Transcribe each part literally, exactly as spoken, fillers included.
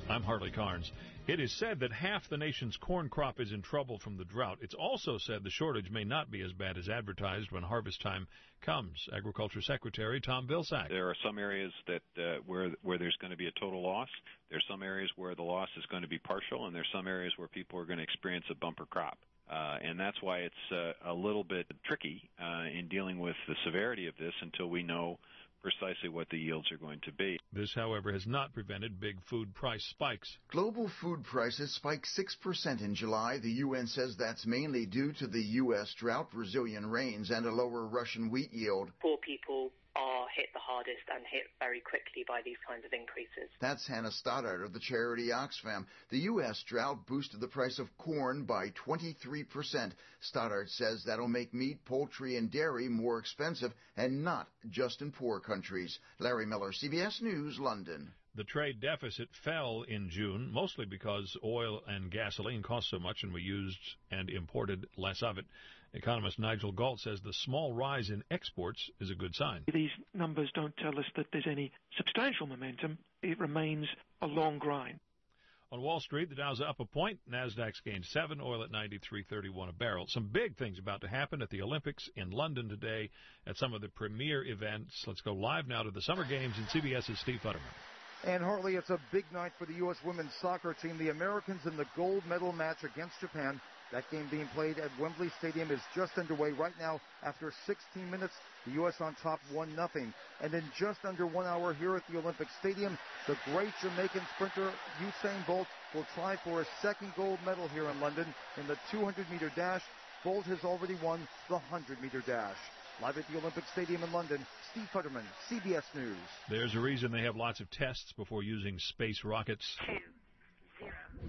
I'm Harley Carnes. It is said that half the nation's corn crop is in trouble from the drought. It's also said the shortage may not be as bad as advertised when harvest time comes. Agriculture Secretary Tom Vilsack. There are some areas that uh, where where there's going to be a total loss. There's some areas where the loss is going to be partial, and there's some areas where people are going to experience a bumper crop. Uh, and that's why it's uh, a little bit tricky uh, in dealing with the severity of this until we know precisely what the yields are going to be. This, however, has not prevented big food price spikes. Global food prices spiked six percent in July. The U N says that's mainly due to the U S drought, Brazilian rains, and a lower Russian wheat yield. Poor people are hit the hardest and hit very quickly by these kinds of increases. That's Hannah Stoddard of the charity Oxfam. The U S drought boosted the price of corn by twenty-three percent. Stoddard says that'll make meat, poultry, and dairy more expensive, and not just in poor countries. Larry Miller, C B S News, London. The trade deficit fell in June, mostly because oil and gasoline cost so much and we used and imported less of it. Economist Nigel Galt says the small rise in exports is a good sign. These numbers don't tell us that there's any substantial momentum. It remains a long grind. On Wall Street, the Dow's up a point. Nasdaq's gained seven, oil at ninety-three thirty-one a barrel. Some big things about to happen at the Olympics in London today at some of the premier events. Let's go live now to the Summer Games in CBS's Steve Futterman. And Harley, it's a big night for the U S women's soccer team. The Americans in the gold medal match against Japan. That game being played at Wembley Stadium is just underway right now. After sixteen minutes, the U S on top one nothing. And in just under one hour here at the Olympic Stadium, the great Jamaican sprinter Usain Bolt will try for a second gold medal here in London in the two hundred meter dash. Bolt has already won the one hundred meter dash. Live at the Olympic Stadium in London, Steve Futterman, C B S News. There's a reason they have lots of tests before using space rockets. Two, zero.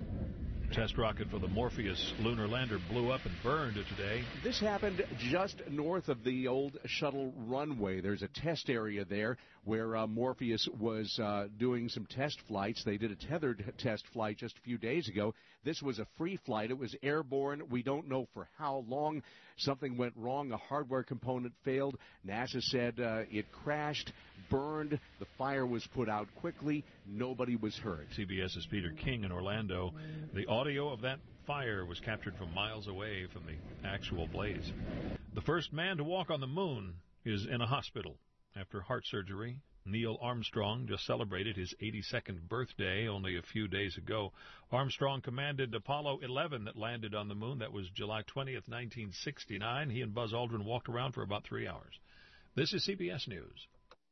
Test rocket for the Morpheus lunar lander blew up and burned today. This happened just north of the old shuttle runway. There's a test area there where uh, Morpheus was uh, doing some test flights. They did a tethered test flight just a few days ago. This was a free flight. It was airborne. We don't know for how long. Something went wrong. A hardware component failed. NASA said uh, it crashed, burned. The fire was put out quickly. Nobody was hurt. CBS's Peter King in Orlando. The audio of that fire was captured from miles away from the actual blaze. The first man to walk on the moon is in a hospital after heart surgery. Neil Armstrong just celebrated his eighty-second birthday only a few days ago. Armstrong commanded Apollo eleven that landed on the moon. That was July twentieth, nineteen sixty-nine. He and Buzz Aldrin walked around for about three hours. This is C B S News.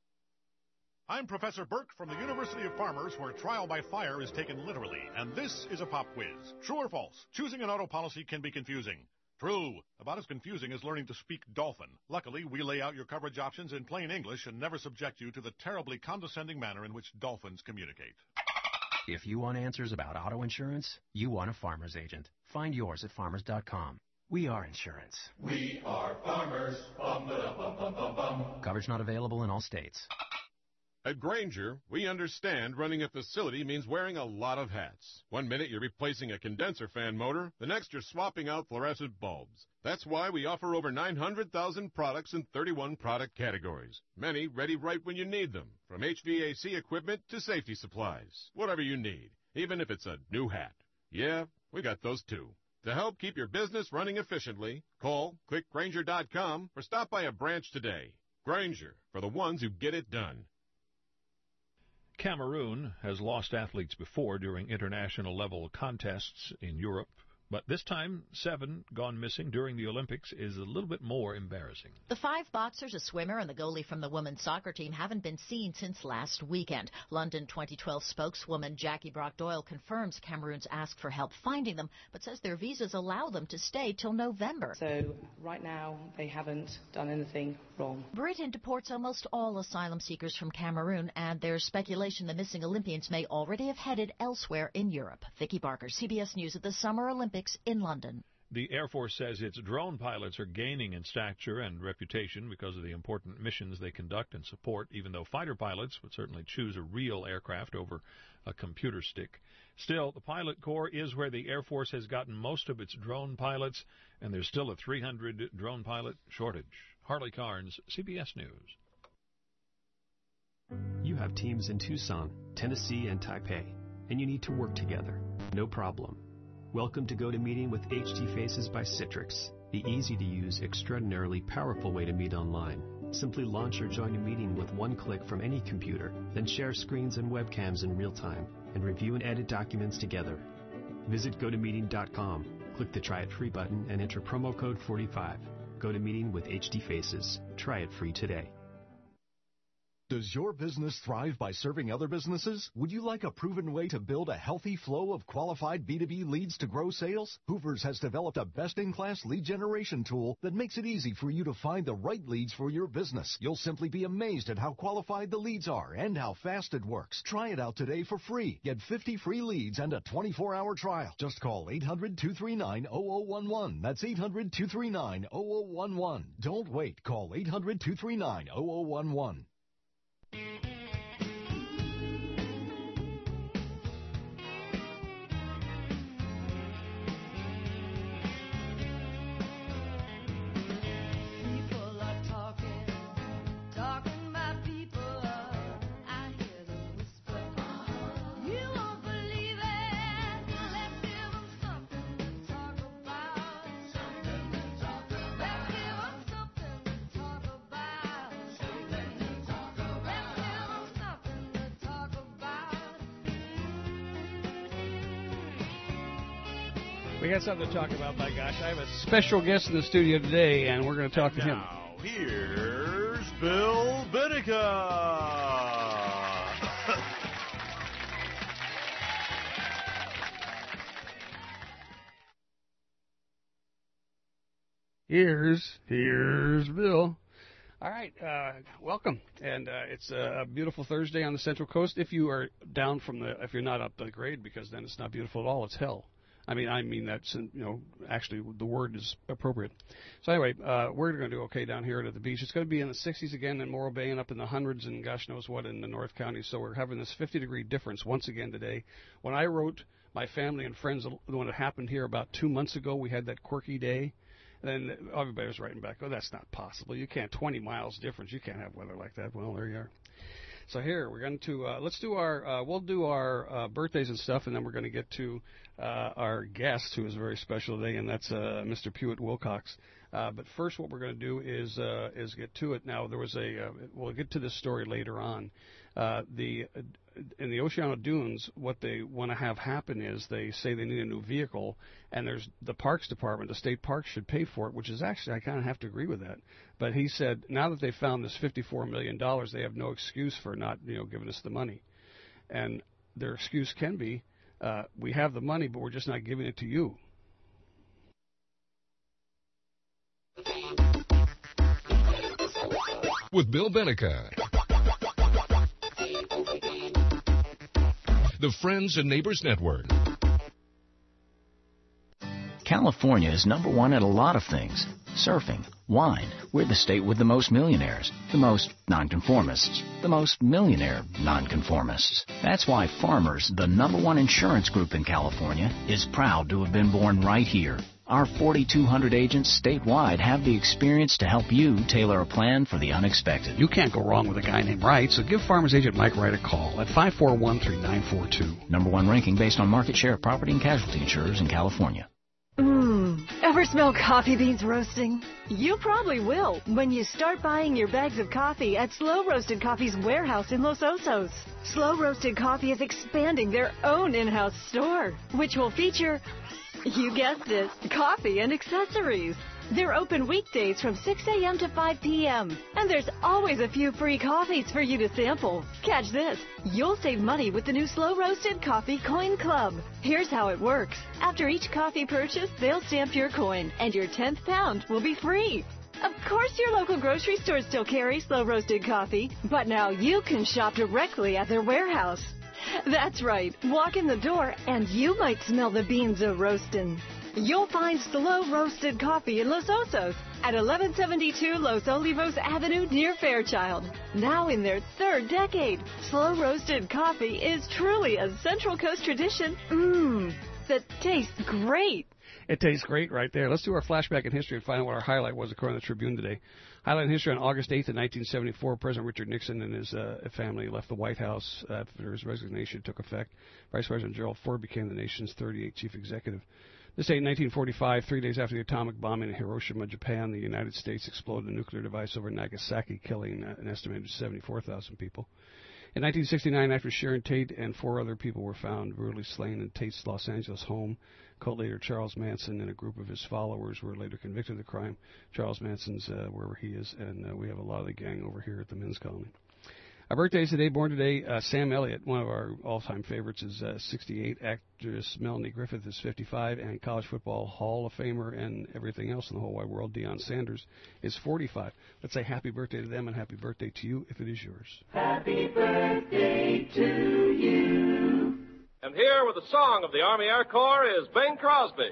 I'm Professor Burke from the University of Farmers, where trial by fire is taken literally, and this is a pop quiz. True or false? Choosing an auto policy can be confusing. True. About as confusing as learning to speak dolphin. Luckily, we lay out your coverage options in plain English and never subject you to the terribly condescending manner in which dolphins communicate. If you want answers about auto insurance, you want a Farmers agent. Find yours at farmers dot com. We are insurance. We are farmers. Bum, ba, bum, bum, bum, bum. Coverage not available in all states. At Grainger, we understand running a facility means wearing a lot of hats. One minute you're replacing a condenser fan motor, the next you're swapping out fluorescent bulbs. That's why we offer over nine hundred thousand products in thirty-one product categories. Many ready right when you need them, from H V A C equipment to safety supplies. Whatever you need, even if it's a new hat. Yeah, we got those too. To help keep your business running efficiently, call, click Grainger dot com, or stop by a branch today. Grainger, for the ones who get it done. Cameroon has lost athletes before during international level contests in Europe, but this time seven gone missing during the Olympics is a little bit more embarrassing. The five boxers, a swimmer, and the goalie from the women's soccer team haven't been seen since last weekend. London twenty twelve spokeswoman Jackie Brock-Doyle confirms Cameroon's asked for help finding them, but says their visas allow them to stay till November. So right now they haven't done anything wrong. Britain deports almost all asylum seekers from Cameroon, and there's speculation the missing Olympians may already have headed elsewhere in Europe. Vicki Barker, C B S News at the Summer Olympics in London. The Air Force says its drone pilots are gaining in stature and reputation because of the important missions they conduct and support, even though fighter pilots would certainly choose a real aircraft over a computer stick. Still, the pilot corps is where the Air Force has gotten most of its drone pilots, and there's still a three hundred drone pilot shortage. Harley Carnes, C B S News. You have teams in Tucson, Tennessee, and Taipei. and you need to work together. No problem. Welcome to GoToMeeting with H D Faces by Citrix, the easy-to-use, extraordinarily powerful way to meet online. Simply launch or join a meeting with one click from any computer, then share screens and webcams in real time, and review and edit documents together. Visit go to meeting dot com, click the Try It Free button, and enter promo code forty-five. GoToMeeting with H D Faces. Try it free today. Does your business thrive by serving other businesses? Would you like a proven way to build a healthy flow of qualified B two B leads to grow sales? Hoovers has developed a best-in-class lead generation tool that makes it easy for you to find the right leads for your business. You'll simply be amazed at how qualified the leads are and how fast it works. Try it out today for free. Get fifty free leads and a twenty-four hour trial. Just call eight hundred, two three nine, zero zero one one. That's eight hundred, two three nine, zero zero one one. Don't wait. Call eight hundred, two three nine, zero zero one one. We got something to talk about, by gosh. I have a special guest in the studio today, and we're going to talk and to him. Now, here's Bill Benica. Here's, here's Bill. All right, uh, welcome. And uh, it's a beautiful Thursday on the Central Coast. If you are down from the, if you're not up the grade, because then it's not beautiful at all, it's hell. I mean, I mean that's, you know, actually the word is appropriate. So anyway, uh, we're going to do okay down here at the beach. It's going to be in the sixties again in Morro Bay and up in the hundreds and gosh knows what in the North County. So we're having this fifty degree difference once again today. When I wrote my family and friends when it happened here about two months ago, we had that quirky day. And then everybody was writing back, oh, that's not possible. You can't, twenty miles difference. You can't have weather like that. Well, there you are. So here, we're going to, uh, let's do our, uh, we'll do our uh, birthdays and stuff, and then we're going to get to uh, our guest, who is very special today, and that's uh, Mister Pewitt Wilcox. Uh, but first, what we're going to do is uh, is get to it. Now, there was a, uh, we'll get to this story later on. Uh, the in the Oceano Dunes, what they want to have happen is they say they need a new vehicle, and there's the Parks Department, the state parks should pay for it, which is actually, I kind of have to agree with that. But he said now that they found this fifty-four million dollars, they have no excuse for not, you know, giving us the money. And their excuse can be, uh, we have the money, but we're just not giving it to you. With Bill Benica. The Friends and Neighbors Network. California is number one at a lot of things. Surfing, wine. We're the state with the most millionaires, the most nonconformists, the most millionaire nonconformists. That's why Farmers, the number one insurance group in California, is proud to have been born right here. Our forty-two hundred agents statewide have the experience to help you tailor a plan for the unexpected. You can't go wrong with a guy named Wright, so give Farmers Agent Mike Wright a call at five four one, three nine four two. Number one ranking based on market share of property and casualty insurers in California. Mmm. Ever smell coffee beans roasting? You probably will when you start buying your bags of coffee at Slow Roasted Coffee's warehouse in Los Osos. Slow Roasted Coffee is expanding their own in-house store, which will feature, you guessed it, coffee and accessories. They're open weekdays from six a.m. to five p.m. And there's always a few free coffees for you to sample. Catch this. You'll save money with the new Slow Roasted Coffee Coin Club. Here's how it works. After each coffee purchase, they'll stamp your coin, and your tenth pound will be free. Of course, your local grocery stores still carry Slow Roasted Coffee, but now you can shop directly at their warehouse. That's right. Walk in the door, and you might smell the beans a-roastin'. You'll find Slow Roasted Coffee in Los Osos at eleven seventy-two Los Olivos Avenue near Fairchild. Now in their third decade, Slow Roasted Coffee is truly a Central Coast tradition. Mmm. that tastes great. It tastes great right there. Let's do our flashback in history and find out what our highlight was according to the Tribune today. Highlight in history: on August eighth of nineteen seventy-four, President Richard Nixon and his uh, family left the White House after his resignation took effect. Vice President Gerald Ford became the nation's thirty-eighth chief executive. This day in nineteen forty-five, three days after the atomic bombing in Hiroshima, Japan, the United States exploded a nuclear device over Nagasaki, killing uh, an estimated seventy-four thousand people. In nineteen sixty-nine, actor Sharon Tate and four other people were found brutally slain in Tate's Los Angeles home. Cult leader Charles Manson and a group of his followers were later convicted of the crime. Charles Manson's uh, wherever he is, and uh, we have a lot of the gang over here at the men's colony. Our birthdays today, born today, uh, Sam Elliott, one of our all-time favorites, is uh, sixty-eight. Actress Melanie Griffith is fifty-five, and college football Hall of Famer and everything else in the whole wide world, Deion Sanders, is forty-five. Let's say happy birthday to them and happy birthday to you if it is yours. Happy birthday to you. And here with the song of the Army Air Corps is Bing Crosby.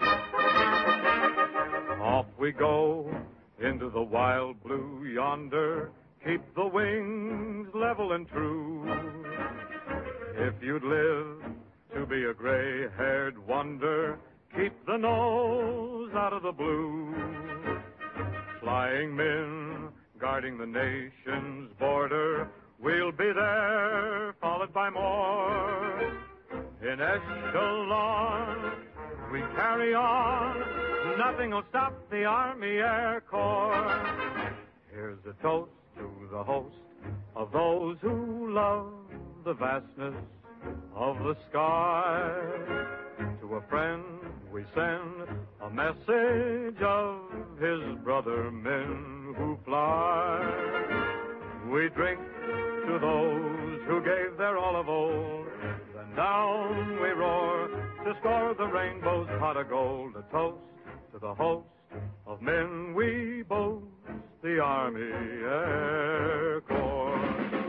Off we go into the wild blue yonder. Keep the wings level and true. If you'd live to be a gray-haired wonder, keep the nose out of the blue. Flying men guarding the nation's border, we'll be there, followed by more. In Echelon, we carry on. Nothing will stop the Army Air Corps. Here's a toast to the host of those who love the vastness of the sky. To a friend we send a message of his brother men who fly. We drink to those who gave their all of old. Then down we roar to score the rainbow's pot of gold. A toast to the host of men we boast, the Army Air Corps.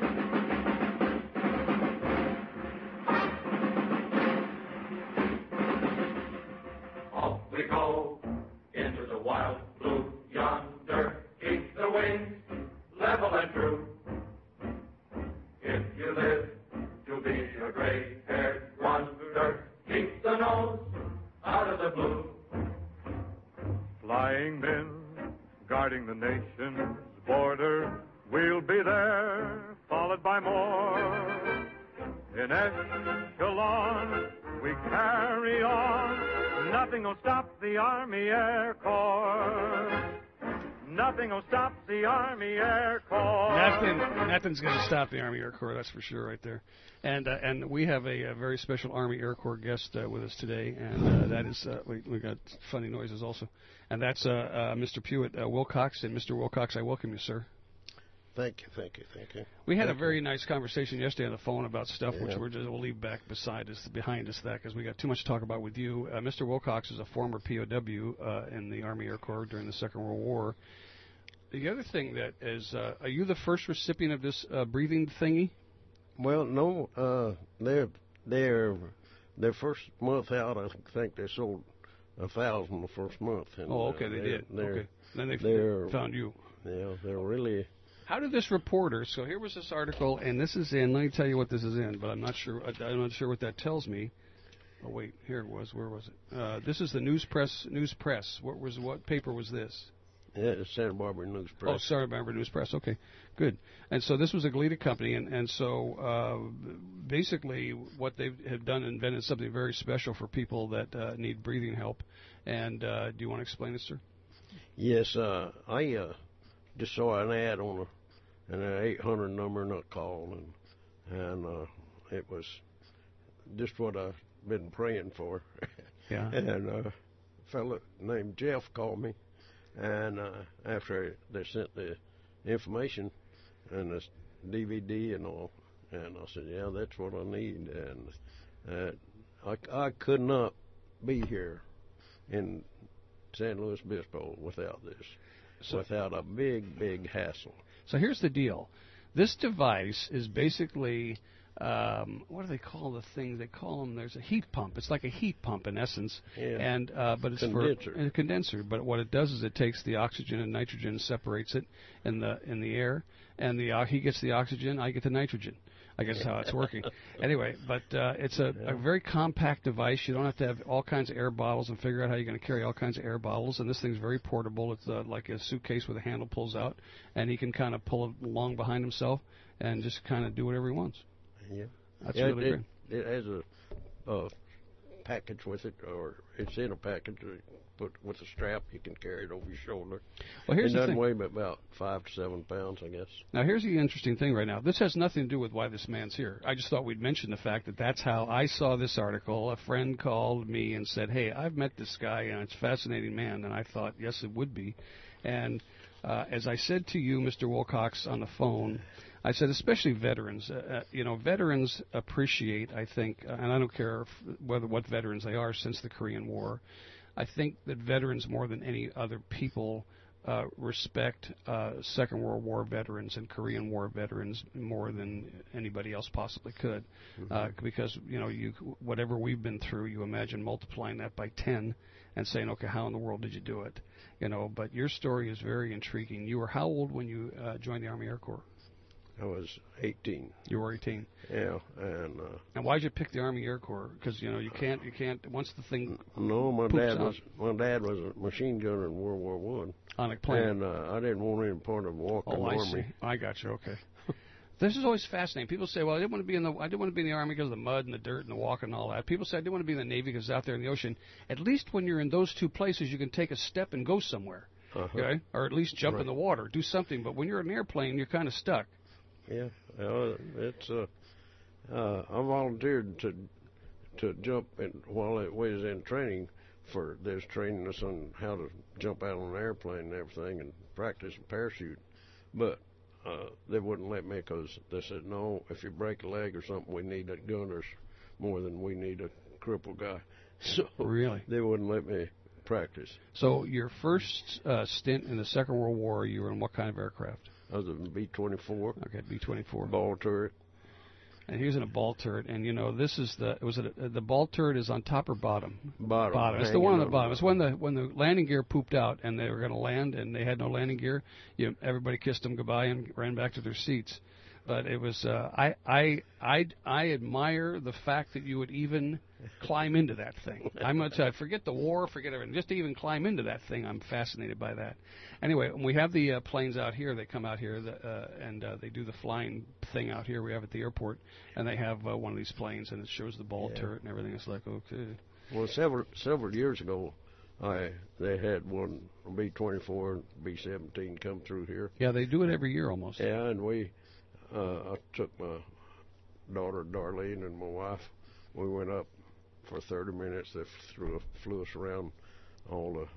Off we go into the wild blue yonder. Keep the wings level and true. If you live to be a gray-haired wonder, keep the nose out of the blue. Flying men guarding the nation's border, we'll be there, followed by more. In Echelon, we carry on. Nothing will stop the Army Air Corps. Nothing will stop the Army Air Corps. Nothing, nothing's going to stop the Army Air Corps, that's for sure, right there. And uh, and we have a, a very special Army Air Corps guest uh, with us today, and uh, that is uh, we we got funny noises also, and that's uh, uh, Mister Pewitt uh, Wilcox. And Mister Wilcox, I welcome you, sir. Thank you, thank you, thank you. We had thank a very you. nice conversation yesterday on the phone about stuff yeah. which we're just, we'll leave back beside us, behind us, that because we got too much to talk about with you. Uh, Mister Wilcox is a former P O W uh, in the Army Air Corps during the Second World War. The other thing that is, uh, are you the first recipient of this uh, breathing thingy? Well, no, uh, they're they're their first month out. I think they sold a thousand the first month. And, oh, okay, uh, they did. They're, Okay, then they they're, found you. Yeah, they're really. How did this reporter? So here was this article, and this is in. Let me tell you what this is in, but I'm not sure. I'm not sure what that tells me. Oh wait, here it was. Where was it? Uh, this is the News Press. News Press. What was what paper was this? Yeah, it's Santa Barbara News Press. Oh, Santa Barbara News Press. Okay, good. And so this was a Goleta company, and and so uh, basically what they have done, invented something very special for people that uh, need breathing help. And uh, do you want to explain this, sir? Yes, uh, I uh, just saw an ad on a, an eight hundred number, and I called, and and uh, it was just what I've been praying for. Yeah. And uh, a fellow named Jeff called me. And uh, after they sent the information and the D V D and all, and I said, yeah, that's what I need. And uh, I, I could not be here in San Luis Obispo without this, so, without a big, big hassle. So here's the deal. This device is basically... Um, what do they call the thing? They call them. There's a heat pump. It's like a heat pump in essence, yeah. and uh, but it's condenser. for a condenser. But what it does is it takes the oxygen and nitrogen, separates it in the in the air, and the uh, he gets the oxygen, I get the nitrogen. I guess is how it's working. Anyway, but uh, it's a, a very compact device. You don't have to have all kinds of air bottles and figure out how you're going to carry all kinds of air bottles. And this thing's very portable. It's uh, like a suitcase where the handle pulls out, and he can kind of pull it along behind himself and just kind of do whatever he wants. Yeah, That's yeah, really it, great. It has a uh, package with it, or it's in a package. Put with a strap, you can carry it over your shoulder. Well, here's it the doesn't thing. weigh but about five to seven pounds, I guess. Now, here's the interesting thing right now. This has nothing to do with why this man's here. I just thought we'd mention the fact that that's how I saw this article. A friend called me and said, hey, I've met this guy, and it's a fascinating man. And I thought, yes, it would be. And uh, as I said to you, Mister Wilcox, on the phone, I said, especially veterans. Uh, you know, veterans appreciate, I think, uh, and I don't care if, whether what veterans they are since the Korean War, I think that veterans, more than any other people, uh, respect uh, Second World War veterans and Korean War veterans more than anybody else possibly could, mm-hmm. uh, because you know, you whatever we've been through, you imagine multiplying that by ten and saying, okay, how in the world did you do it? You know, but your story is very intriguing. You were how old when you uh, joined the Army Air Corps? I was eighteen. You were eighteen. Yeah, and uh, and why'd you pick the Army Air Corps? Because you know you can't, you can't. Once the thing no, my dad out, was my dad was a machine gunner in World War One on a plane, and uh, I didn't want any part of walking oh, I army. See. I got you. Okay. This is always fascinating. People say, "Well, I didn't want to be in the I didn't want to be in the Army because of the mud and the dirt and the walking and all that." People say, "I didn't want to be in the Navy because it's out there in the ocean." At least when you're in those two places, you can take a step and go somewhere, uh-huh. okay? Or at least jump right. in the water, do something. But when you're in an airplane, you're kind of stuck. Yeah, uh, it's uh, uh, I volunteered to to jump in, while it was in training for this training us on how to jump out on an airplane and everything and practice a parachute, but uh, they wouldn't let me because they said no, if you break a leg or something, we need a gunners more than we need a crippled guy. So really, they wouldn't let me practice. So your first uh, stint in the Second World War, you were in what kind of aircraft? I was a B twenty-four. Okay, B twenty-four. Ball turret. And he was in a ball turret, and you know this is the was it a, the ball turret is on top or bottom? Bottom. Bottom. It's the one on the bottom. It's when the when the landing gear pooped out and they were going to land and they had no landing gear. You everybody kissed them goodbye and ran back to their seats. But it was uh, I I I I admire the fact that you would even climb into that thing. I'm going to tell you, forget the war, forget everything. Just to even climb into that thing, I'm fascinated by that. Anyway, when we have the uh, planes out here, they come out here the, uh, and uh, they do the flying thing out here. We have at the airport, and they have uh, one of these planes, and it shows the ball yeah. turret and everything. It's like, okay. Well, several several years ago, I they had one B twenty-four and B seventeen come through here. Yeah, they do it every year almost. Yeah, and we, uh, I took my daughter Darlene and my wife. We went up for thirty minutes. They flew, flew us around all the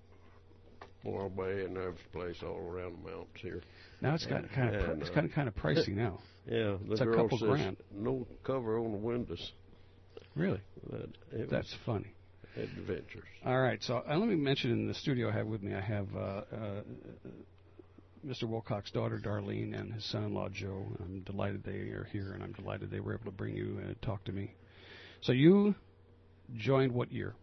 Laurel Bay and every place all around the mountains here. Now it's got kind of and, it's uh, kind of kind of pricey now. Yeah, the it's a girl couple says grand. No cover on the windows. Really? But it That's was funny. Adventures. All right, so uh, let me mention in the studio I have with me, I have uh, uh, Mister Wilcox's daughter Darlene and his son-in-law Joe. I'm delighted they are here, and I'm delighted they were able to bring you and talk to me. So you joined what year?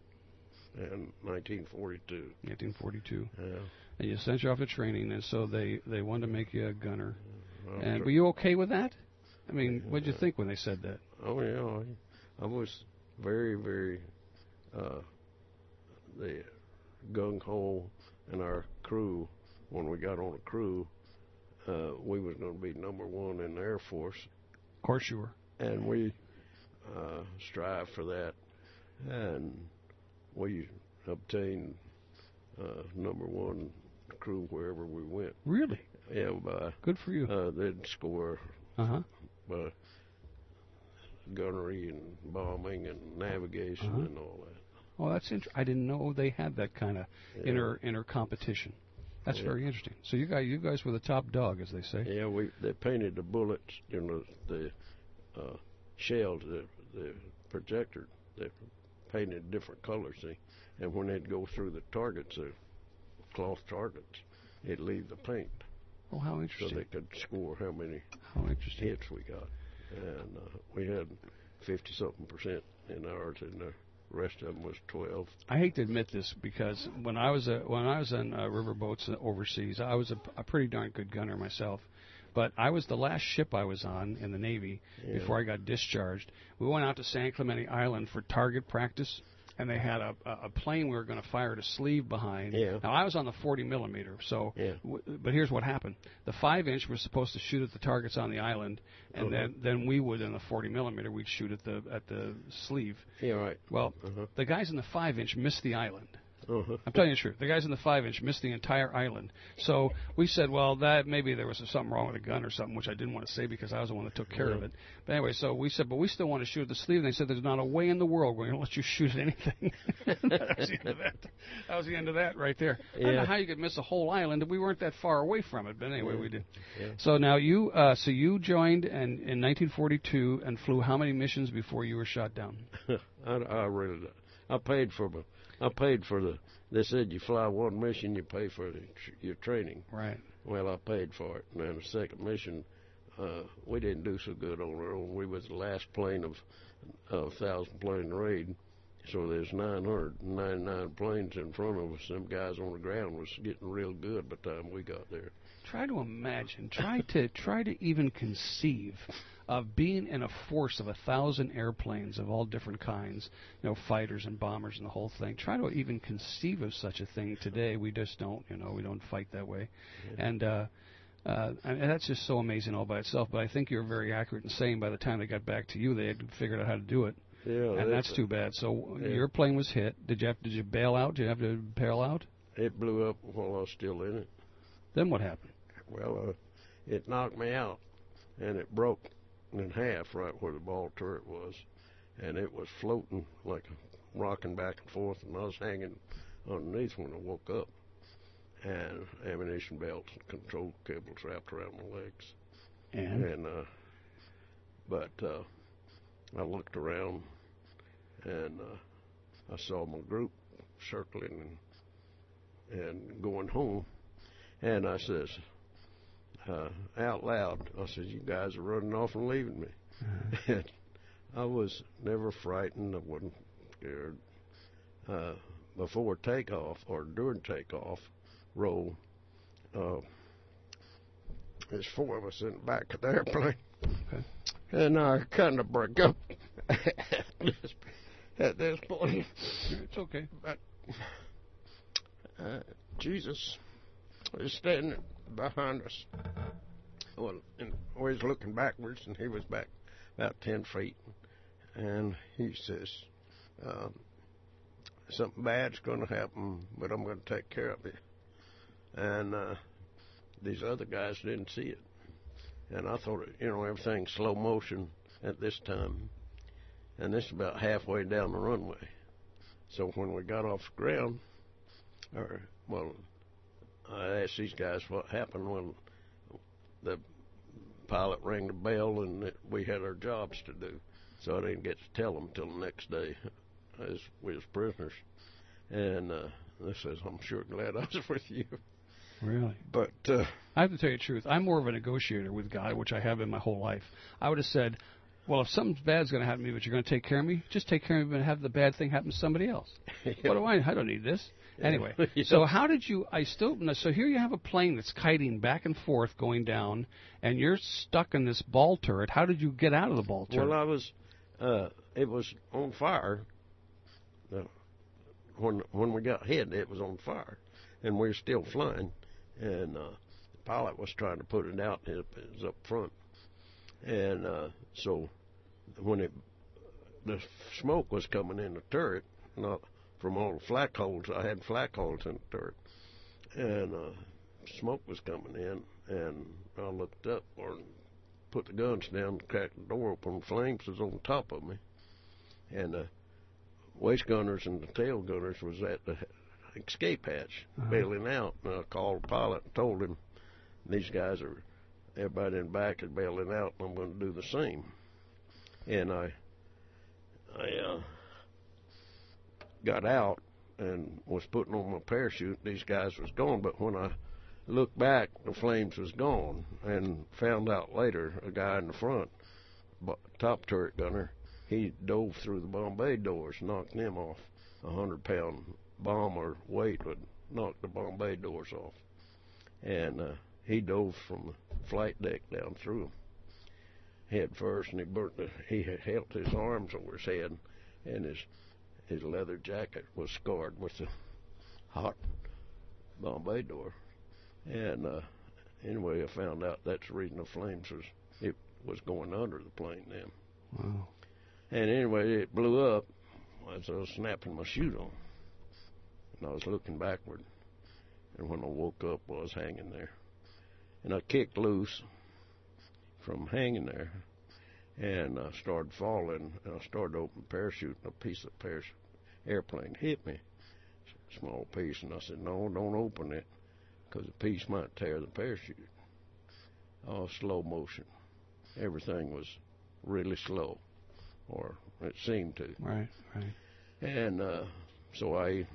In nineteen forty-two. nineteen forty-two. Yeah. And you sent you off to training, and so they, they wanted to make you a gunner. Well, and sure. were you okay with that? I mean, what did you think when they said that? Oh, yeah. I, I was very, very, uh, the gung-ho and our crew, when we got on a crew, uh, we was going to be number one in the Air Force. Of course you were. And we uh, strive for that. And we obtained uh, number one crew wherever we went. Really? Yeah, by good for you. Uh, they'd score uh-huh. by gunnery and bombing and navigation uh-huh. and all that. Oh, that's interesting. I didn't know they had that kind of yeah. inner inner competition. That's yeah. very interesting. So you guys, you guys were the top dog, as they say. Yeah, we they painted the bullets, you know, the uh, shells, the the projector. They painted different colors, see, and when they'd go through the targets, the cloth targets, it'd leave the paint. Oh, how interesting! So they could score how many how interesting. hits we got, and uh, we had fifty something percent in ours, and the rest of them was twelve. I hate to admit this because when I was a, when I was on uh, riverboats overseas, I was a, a pretty darn good gunner myself. But I was the last ship I was on in the Navy Yeah. before I got discharged. We went out to San Clemente Island for target practice, and they had a, a, a plane we were going to fire at a sleeve behind. Yeah. Now, I was on the forty millimeter, so, Yeah. w- but here's what happened. The five inch was supposed to shoot at the targets on the island, and Uh-huh. then, then we would, in the forty millimeter, we'd shoot at the at the sleeve. Yeah, right. Well, Uh-huh. the guys in the five inch missed the island. Uh-huh. I'm telling you the truth. The guys in the five inch missed the entire island. So we said, well, that maybe there was something wrong with the gun or something, which I didn't want to say because I was the one that took care Yeah. of it. But anyway, so we said, but we still want to shoot at the sleeve. And they said, there's not a way in the world we're going to let you shoot at anything. That was the end of that. That was the end of that right there. I don't know Yeah. how you could miss a whole island. We weren't that far away from it, but anyway, Yeah. we did. Yeah. So now you, uh, so you joined in, in nineteen forty-two and flew how many missions before you were shot down? I, I really, I paid for the, I paid for the. They said you fly one mission, you pay for the, your training. Right. Well, I paid for it, and then the second mission, uh, we didn't do so good on our own. We was the last plane of a thousand plane raid, so there's nine hundred ninety-nine planes in front of us. Them guys on the ground was getting real good by the time we got there. Try to imagine, try to try to even conceive of being in a force of a thousand airplanes of all different kinds, you know, fighters and bombers and the whole thing. Try to even conceive of such a thing today. We just don't, you know, we don't fight that way. Yeah. And uh, uh, and that's just so amazing all by itself. But I think you're very accurate in saying by the time they got back to you, they had figured out how to do it. Yeah, and that's, that's too bad. So yeah. your plane was hit. Did you have did you bail out? Did you have to bail out? It blew up while I was still in it. Then what happened? Well, uh, it knocked me out, and it broke in half right where the ball turret was, and it was floating like rocking back and forth, and I was hanging underneath when I woke up, and ammunition belts and control cables wrapped around my legs. And, and uh, but uh, I looked around, and uh, I saw my group circling and, and going home, and I says, Uh, out loud, I said, you guys are running off and leaving me. Uh-huh. And I was never frightened. I wasn't scared. Uh, before takeoff or during takeoff roll, uh, there's four of us in the back of the airplane. Okay. And I kind of broke up at this, at this point. It's okay. But uh, Jesus is standing behind us. Well, and we was looking backwards, and he was back about ten feet. And he says, um, something bad's going to happen, but I'm going to take care of you. And uh, these other guys didn't see it. And I thought, you know, everything's slow motion at this time. And this is about halfway down the runway. So when we got off the ground, or, well, I asked these guys what happened when the pilot rang the bell and it, we had our jobs to do. So I didn't get to tell them till the next day as we was prisoners. And uh, they says, I'm sure glad I was with you. Really? But uh, I have to tell you the truth. I'm more of a negotiator with God, which I have in my whole life. I would have said, well, if something bad's going to happen to me, but you're going to take care of me, just take care of me and have the bad thing happen to somebody else. Yeah. What do I? I don't need this. Yeah. Anyway, Yeah. so how did you? I still. So here you have a plane that's kiting back and forth, going down, and you're stuck in this ball turret. How did you get out of the ball turret? Well, I was. Uh, it was on fire. Uh, when when we got hit, it was on fire, and we were still flying. And uh, the pilot was trying to put it out. It was up front, and uh, so when it the smoke was coming in the turret, not from all the flak holes. I had flak holes in the turret, and uh, smoke was coming in, and I looked up or put the guns down, cracked the door open. Flames was on top of me, and the waist gunners and the tail gunners was at the escape hatch, uh-huh. bailing out. And I called the pilot and told him, these guys are, everybody in the back is bailing out, and I'm going to do the same. And I, I uh, got out and was putting on my parachute. These guys was gone, but when I looked back, the flames was gone, and found out later a guy in the front, top turret gunner, he dove through the bomb bay doors, knocked them off. A hundred pound bomb or weight would knock the bomb bay doors off. And uh, he dove from the flight deck down through him head first, and he burnt the, he had held his arms over his head, and his his leather jacket was scarred with the hot Bombay door. And uh, anyway, I found out that's the reason the flames was it was going under the plane then. Wow. And anyway, it blew up as I was snapping my chute on, and I was looking backward. And when I woke up, I was hanging there, and I kicked loose from hanging there, and I started falling, and I started to open the parachute, and a piece of parachute airplane hit me, a small piece, and I said, no, don't open it, because the piece might tear the parachute. Oh, slow motion. Everything was really slow, or it seemed to. Right, right. And uh, so I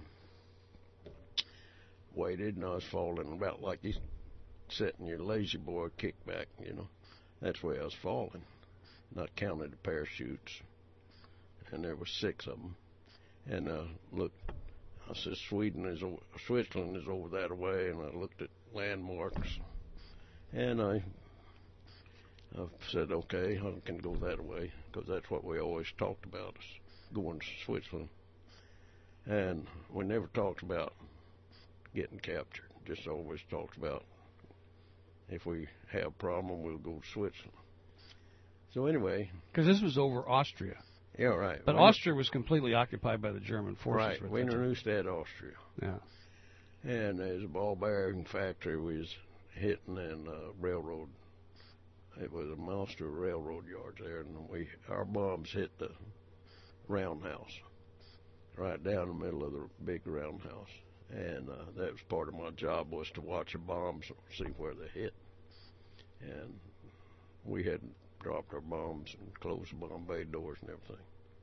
waited, and I was falling about like you sit in your lazy boy kickback, you know. That's the way I was falling. And I counted the parachutes, and there were six of them. And uh, look, I said, Sweden is over, Switzerland is over that way, and I looked at landmarks, and I, I said, okay, I can go that way, because that's what we always talked about, is going to Switzerland. And we never talked about getting captured, just always talked about if we have a problem, we'll go to Switzerland. So anyway. Because this was over Austria. Yeah, right. But Wiener, Austria was completely occupied by the German forces. Right, Wiener Neustadt, Austria. Yeah. And there's a ball bearing factory we was hitting, and uh, railroad. It was a monster railroad yards there, and we our bombs hit the roundhouse, right down the middle of the big roundhouse. And uh, that was part of my job, was to watch the bombs, see where they hit. And we had dropped our bombs and closed the bomb bay doors and everything.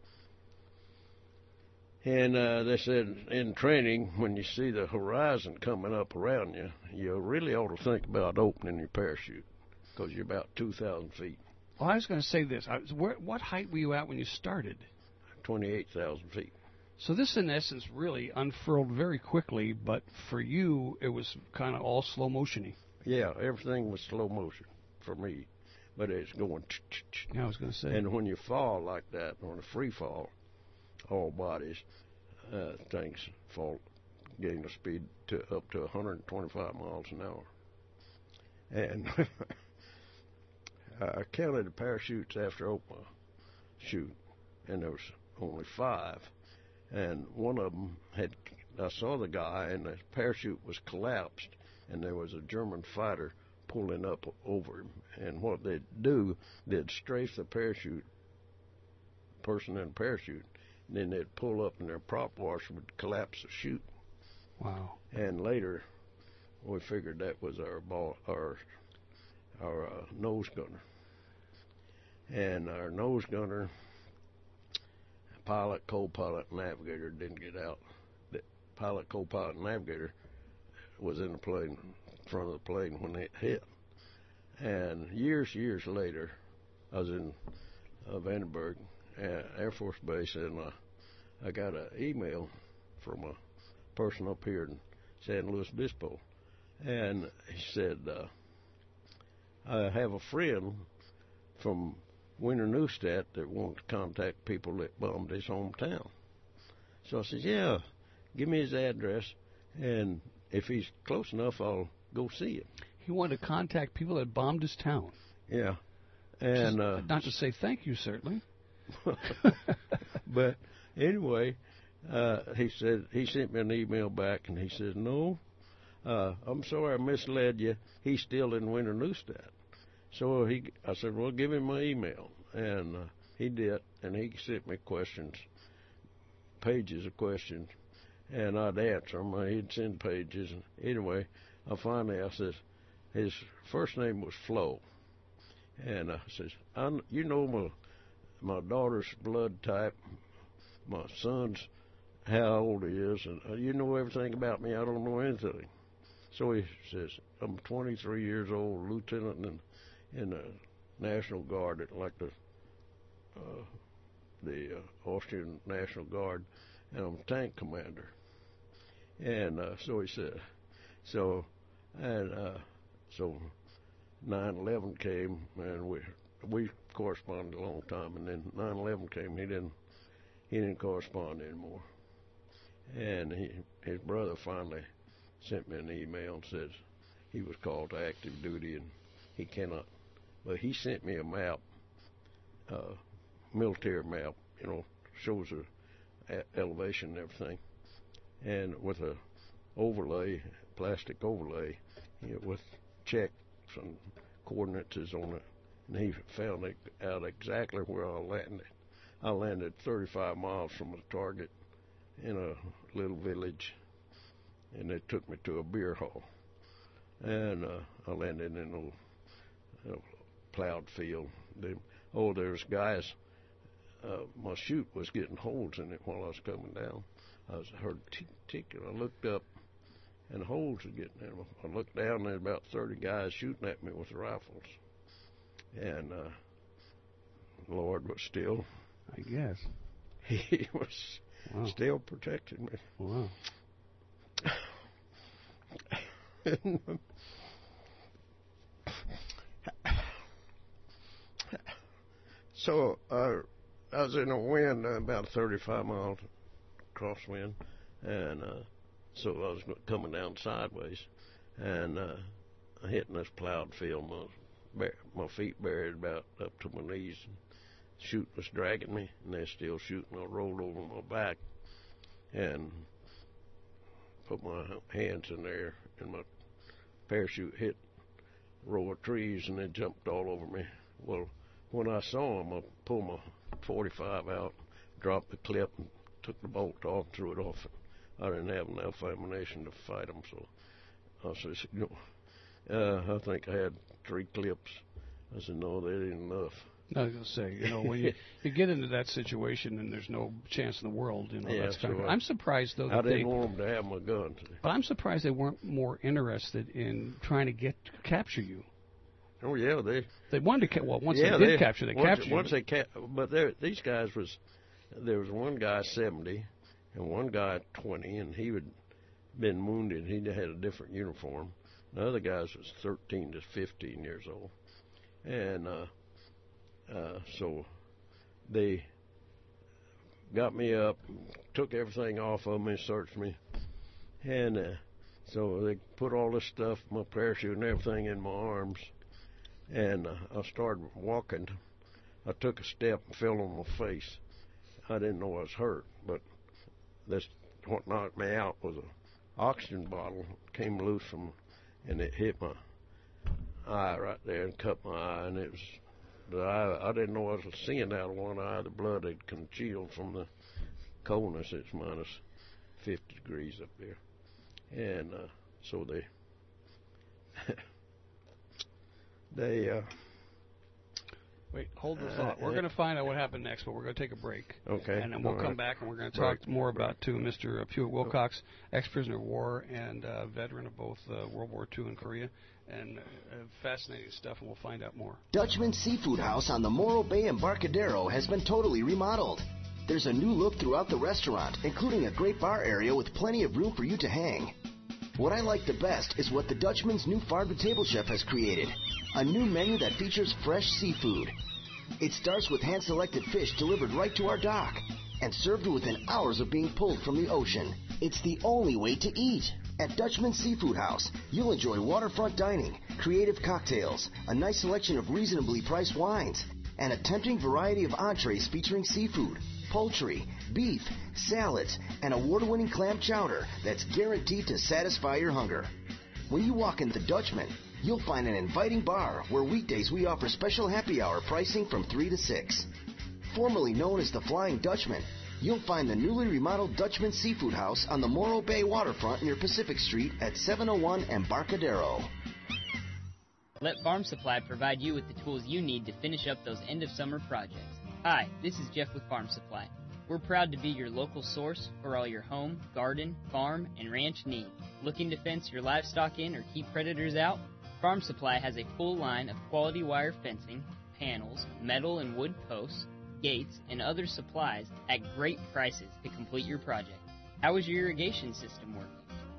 And uh, they said in training, when you see the horizon coming up around you, you really ought to think about opening your parachute, because you're about two thousand feet. Well, I was going to say this. I was, where, what height were you at when you started? twenty-eight thousand feet. So this, in essence, really unfurled very quickly, but for you, it was kind of all slow motion-y. Yeah, everything was slow motion for me, but it's going. Yeah, I was going to say. And when you fall like that, on a free fall, all bodies, uh, things fall, gain a speed to up to one hundred twenty-five miles an hour. And I counted the parachutes after open chute, and there was only five. And one of them had, I saw the guy, and the parachute was collapsed, and there was a German fighter pulling up over him. And what they'd do, they'd strafe the parachute, person in the parachute, and then they'd pull up, and their prop washer would collapse the chute. Wow. And later, we figured that was our ball, our our uh, nose gunner. And our nose gunner, pilot, co-pilot, navigator didn't get out. The pilot, co-pilot, navigator was in the plane, in front of the plane when it hit. And years, years later, I was in uh, Vandenberg uh, Air Force Base, and uh, I got an email from a person up here in San Luis Obispo, and he said, uh, I have a friend from Wiener Neustadt that wants to contact people that bombed his hometown. So I said, yeah, give me his address, and if he's close enough, I'll go see him. He wanted to contact people that bombed his town. Yeah. And uh, uh, not to say thank you, certainly. But anyway, uh, he said, he sent me an email back, and he said, no, uh, I'm sorry I misled you. He's still in Wiener Neustadt. So he, I said, well, give him my email. And uh, he did, and he sent me questions, pages of questions, and I'd answer them. He'd send pages. And anyway, I finally, I said, his first name was Flo. And I says, I, you know my, my daughter's blood type, my son's, how old he is, and uh, you know everything about me. I don't know anything. So he says, I'm twenty-three years old, lieutenant in, in the National Guard, like the uh, the uh, Austrian National Guard, and I'm a tank commander. And uh, so he said, so, and uh, so nine eleven came, and we we corresponded a long time, and then nine eleven came. He didn't he didn't correspond anymore, and he, his brother finally sent me an email and said he was called to active duty and he cannot. But he sent me a map, uh, military map, you know, shows the elevation and everything, and with a overlay, plastic overlay, you know, with checks and coordinates on it, and he found out exactly where I landed. I landed thirty-five miles from the target in a little village, and they took me to a beer hall, and uh, I landed in a, a plowed field. They, oh, there's guys. Uh, my chute was getting holes in it while I was coming down. I was heard tick tick, and I looked up, and the holes were getting in. I looked down, and there were about thirty guys shooting at me with rifles, and uh, the Lord was still. I guess He was wow. still protecting me. Wow. So uh, I was in a wind, uh, about thirty-five miles crosswind, and uh, so I was coming down sideways, and uh, hitting this plowed field. My, my feet buried about up to my knees. And chute was dragging me, and they're still shooting. I rolled over my back and put my hands in there, and my parachute hit a row of trees, and they jumped all over me. Well, when I saw them, I pulled my forty-five out, dropped the clip, and took the bolt off, threw it off. I didn't have enough ammunition to fight them, so I said, you know, uh, I think I had three clips. I said, no, that ain't enough. I was going to say, you know, when you, you get into that situation and there's no chance in the world, you know, yeah, that's kind so of. I, I'm surprised though. That I didn't they, want them to have my gun. But I'm surprised they weren't more interested in trying to get capture you. Oh yeah, they. They wanted to. Ca- well, once yeah, they did they, capture, they once, captured once you. they ca- But there, these guys was. There was one guy seventy, and one guy twenty, and he had been wounded. He had a different uniform. The other guys was thirteen to fifteen years old, and. uh Uh, so they got me up, took everything off of me, searched me, and uh, so they put all this stuff, my parachute and everything, in my arms, and uh, I started walking. I took a step and fell on my face. I didn't know I was hurt, but this what knocked me out was an oxygen bottle came loose from, and it hit my eye right there and cut my eye, and it was. The eye, I didn't know I was seeing out of one eye. The blood had congealed from the coldness. It's minus fifty degrees up there. And uh, so they, they, uh, Wait, hold the thought. We're going to find out what happened next, but we're going to take a break. Okay. And then we'll All come right. back and we're going to talk Right. more about, to Mister Pewitt Wilcox, ex-prisoner of war and uh, veteran of both uh, World War Two and Korea. And uh, fascinating stuff, and we'll find out more. Dutchman Seafood House on the Morro Bay Embarcadero has been totally remodeled. There's a new look throughout the restaurant, including a great bar area with plenty of room for you to hang. What I like the best is what the Dutchman's new farm-to-table chef has created, a new menu that features fresh seafood. It starts with hand-selected fish delivered right to our dock and served within hours of being pulled from the ocean. It's the only way to eat. At Dutchman Seafood House, you'll enjoy waterfront dining, creative cocktails, a nice selection of reasonably priced wines, and a tempting variety of entrees featuring seafood, poultry, beef, salads, and award-winning clam chowder that's guaranteed to satisfy your hunger. When you walk in the Dutchman, you'll find an inviting bar where weekdays we offer special happy hour pricing from three to six. Formerly known as the Flying Dutchman, you'll find the newly remodeled Dutchman Seafood House on the Morro Bay waterfront near Pacific Street at seven oh one Embarcadero. Let Farm Supply provide you with the tools you need to finish up those end-of-summer projects. Hi, this is Jeff with Farm Supply. We're proud to be your local source for all your home, garden, farm, and ranch needs. Looking to fence your livestock in or keep predators out? Farm Supply has a full line of quality wire fencing, panels, metal and wood posts, gates, and other supplies at great prices to complete your project. How is your irrigation system working?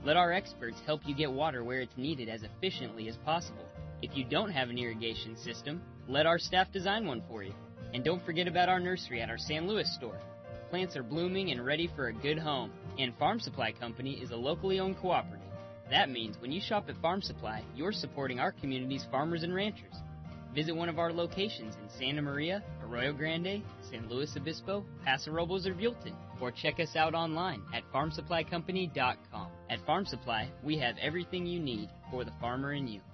Let our experts help you get water where it's needed as efficiently as possible. If you don't have an irrigation system, let our staff design one for you. And don't forget about our nursery at our San Luis store. Plants are blooming and ready for a good home, and Farm Supply Company is a locally owned cooperative. That means when you shop at Farm Supply, you're supporting our community's farmers and ranchers. Visit one of our locations in Santa Maria, Arroyo Grande, San Luis Obispo, Paso Robles, or Buellton, or check us out online at farm supply company dot com. At Farm Supply, we have everything you need for the farmer and you.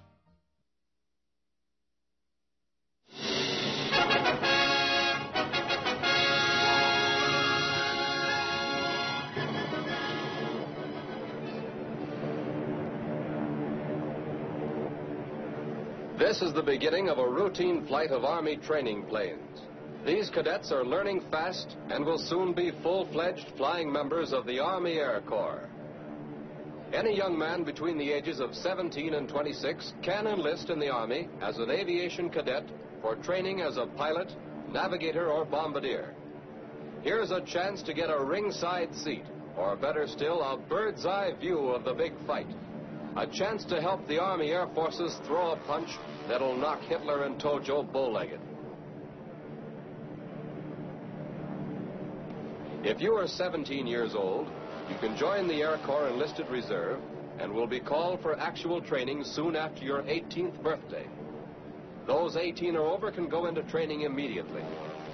This is the beginning of a routine flight of Army training planes. These cadets are learning fast and will soon be full-fledged flying members of the Army Air Corps. Any young man between the ages of seventeen and twenty-six can enlist in the Army as an aviation cadet for training as a pilot, navigator, or bombardier. Here's a chance to get a ringside seat, or better still, a bird's eye view of the big fight. A chance to help the Army Air Forces throw a punch that'll knock Hitler and Tojo bow-legged. If you are seventeen years old, you can join the Air Corps Enlisted Reserve and will be called for actual training soon after your eighteenth birthday. Those eighteen or over can go into training immediately.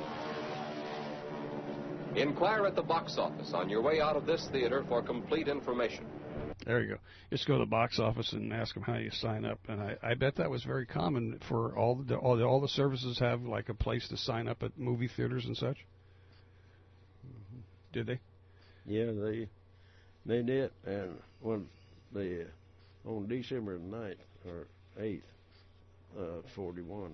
Inquire at the box office on your way out of this theater for complete information. There you go. Just go to the box office and ask them how you sign up. And I, I bet that was very common for all the all the all the services have like a place to sign up at movie theaters and such. Mm-hmm. Did they? Yeah, they they did. And when they on December ninth or eighth, uh, forty-one,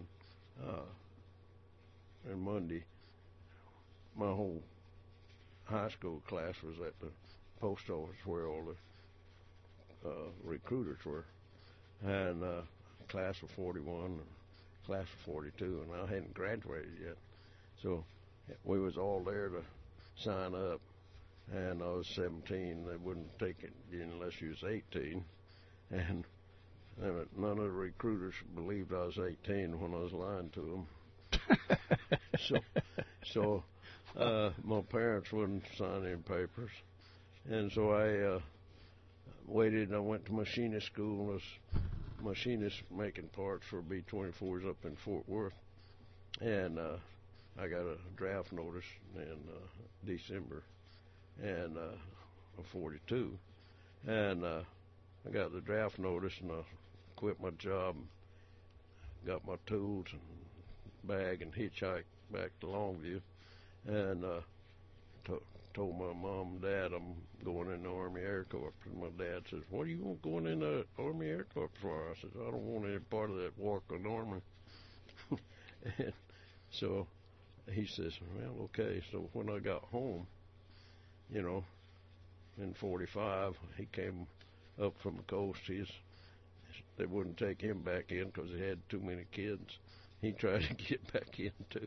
uh, and Monday, my whole high school class was at the post office where all the Uh, recruiters were, and uh, class of forty-one, and class of forty-two, and I hadn't graduated yet, so we was all there to sign up, and I was seventeen. They wouldn't take it unless you was eighteen, and, and none of the recruiters believed I was eighteen when I was lying to them. so, so uh, my parents wouldn't sign any papers, and so I. Uh, Waited, and I went to machinist school and was machinist making parts for B twenty-fours up in Fort Worth. And uh, I got a draft notice in uh, December and uh, of forty-two. And uh, I got the draft notice and I quit my job, got my tools and bag and hitchhiked back to Longview. And uh, to told my mom and dad I'm going in the Army Air Corps. And my dad says, what are you going in the Army Air Corps for? I said, I don't want any part of that walking army. And so he says, well, okay. So when I got home, you know, in forty-five, he came up from the coast. He's, they wouldn't take him back in because he had too many kids. He tried to get back in too.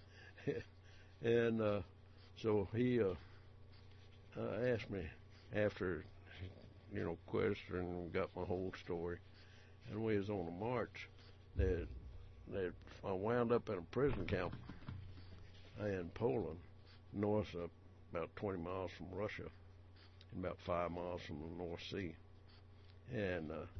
and uh, so he uh, uh, asked me after, you know, questioning and got my whole story. And we was on a march that that I wound up in a prison camp in Poland, north of about twenty miles from Russia, and about five miles from the North Sea. And uh,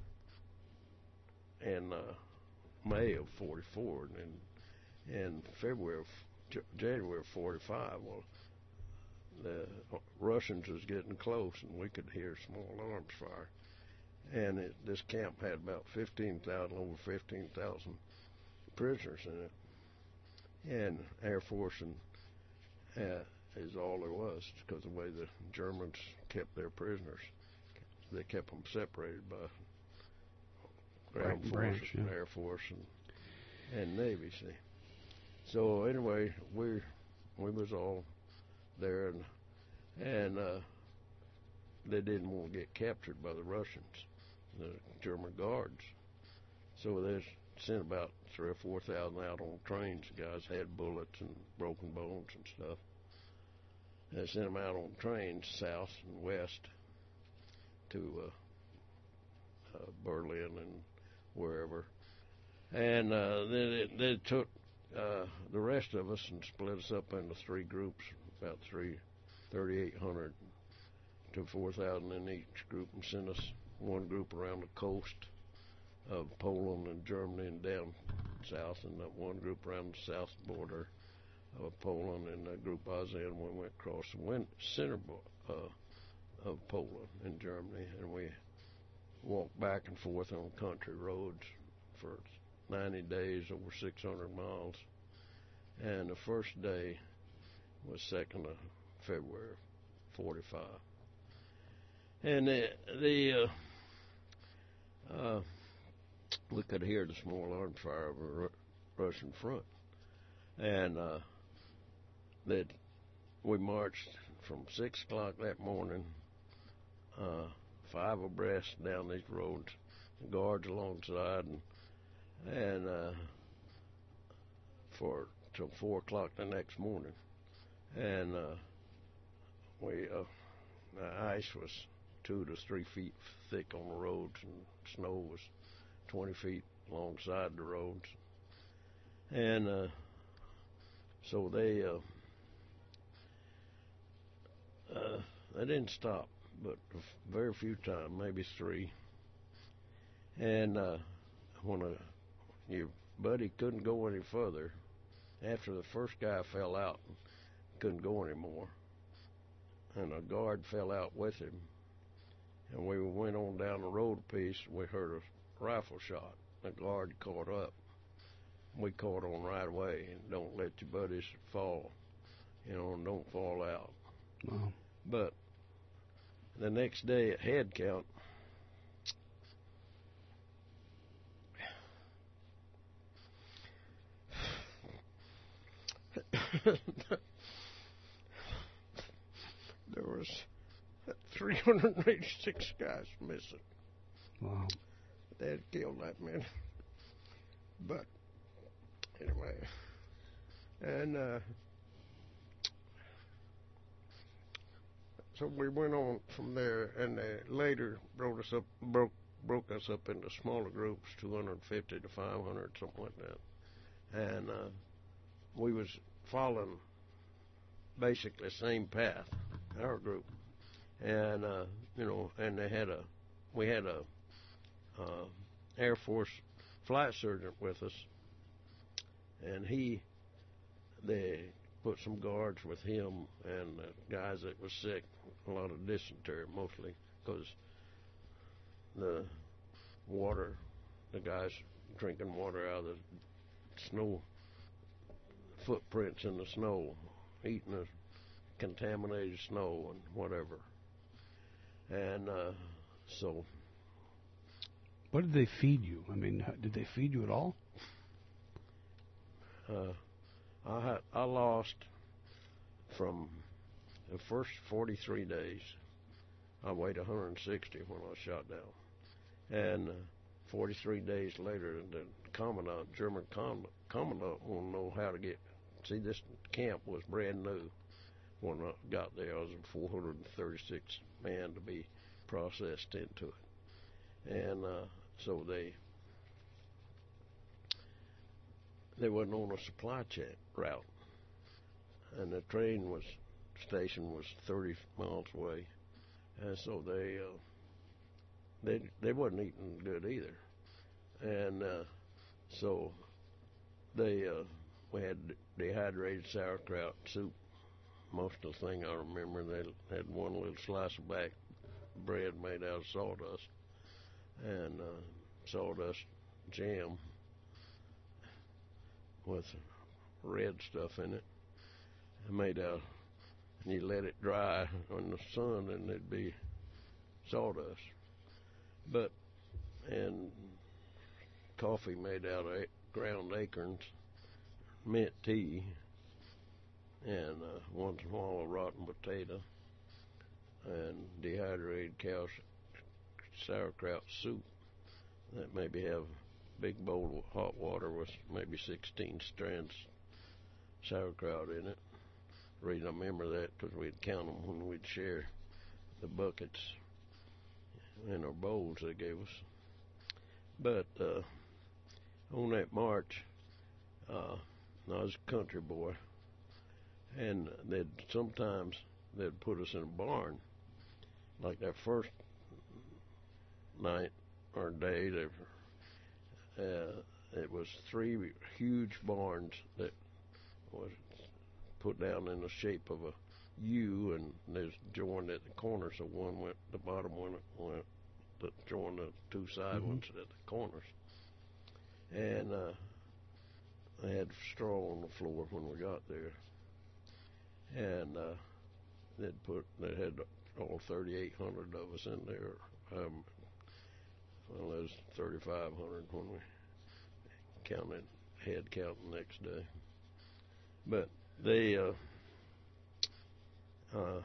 in uh, May of forty-four, and in, in February, of, January of forty-five, well, the Russians was getting close, and we could hear small arms fire. And it, this camp had about fifteen thousand, over fifteen thousand prisoners in it. And Air Force and uh, is all there was, because the way the Germans kept their prisoners. They kept them separated by ground force, branch, yeah. Air Force, and, and Navy, see. So anyway, we we was all there, and and uh, they didn't want to get captured by the Russians, the German guards. So they sent about three or four thousand out on trains. The guys had bullets and broken bones and stuff. They sent them out on trains south and west to uh, uh, Berlin and wherever. And uh, then it, they took uh, the rest of us and split us up into three groups, about three, thirty-eight hundred to four thousand in each group, and sent us one group around the coast of Poland and Germany and down south, and that one group around the south border of Poland, and the group I was in, we went across the wind, center uh, of Poland and Germany, and we walked back and forth on country roads for ninety days, over six hundred miles. And the first day was second of February, forty-five. And the, the uh, uh, we could hear the small alarm fire of a Ru- Russian front. And uh, that we marched from six o'clock that morning, uh, five abreast down these roads, guards alongside, and, and uh, for till four o'clock the next morning. And uh, we uh, the ice was two to three feet thick on the roads, and snow was twenty feet alongside the roads. And uh, so they uh, uh, they didn't stop, but very few times, maybe three. And uh, when a, your buddy couldn't go any further, after the first guy fell out and couldn't go anymore, and a guard fell out with him, and we went on down the road a piece, we heard a rifle shot. The guard caught up. We caught on right away, and don't let your buddies fall, you know, and don't fall out. Wow. But the next day at head count, there was three hundred eighty-six guys missing. Wow. They had killed that many. But anyway, and uh, so we went on from there, and they later broke us up, broke broke us up into smaller groups, two hundred fifty to five hundred, something like that. And uh, we was following basically the same path, our group, and uh, you know, and they had a, we had a uh, Air Force flight surgeon with us, and he, they put some guards with him and the guys that was sick, a lot of dysentery mostly, because the water, the guys drinking water out of the snow, footprints in the snow, eating the contaminated snow and whatever. And uh, so... What did they feed you? I mean, did they feed you at all? Uh, I had, I lost from the first forty-three days. I weighed one hundred sixty when I was shot down, and uh, forty-three days later, the commandant, German com- commandant, wanted to know how to get. See, this camp was brand new when I got there. I was a four hundred thirty-six man to be processed into it, and uh, so they. They wasn't on a supply chain route, and the train was station was thirty miles away, and so they uh, they they wasn't eating good either, and uh, so they uh, we had dehydrated sauerkraut soup. Most of the thing I remember, they had one little slice of back bread made out of sawdust, and uh, sawdust jam with red stuff in it, made out, and you let it dry on the sun, and it'd be sawdust. But, and coffee made out of ground acorns, mint tea, and uh, once in a while a rotten potato, and dehydrated cow sauerkraut soup that maybe have big bowl of hot water with maybe sixteen strands sauerkraut in it. The reason I remember that because we'd count them when we'd share the buckets. in our bowls they gave us. But uh, on that march, uh, I was a country boy, and they'd sometimes they'd put us in a barn. Like that first night or day, they, uh, it was three huge barns that was put down in the shape of a U, and there's joined at the corner, so one went, the bottom one went to join the two side Mm-hmm. ones at the corners. And uh, they had straw on the floor when we got there. And uh, they'd put, they had all thirty-eight hundred of us in there. Um, well, there's thirty-five hundred when we counted, head count the next day. But they, uh, uh,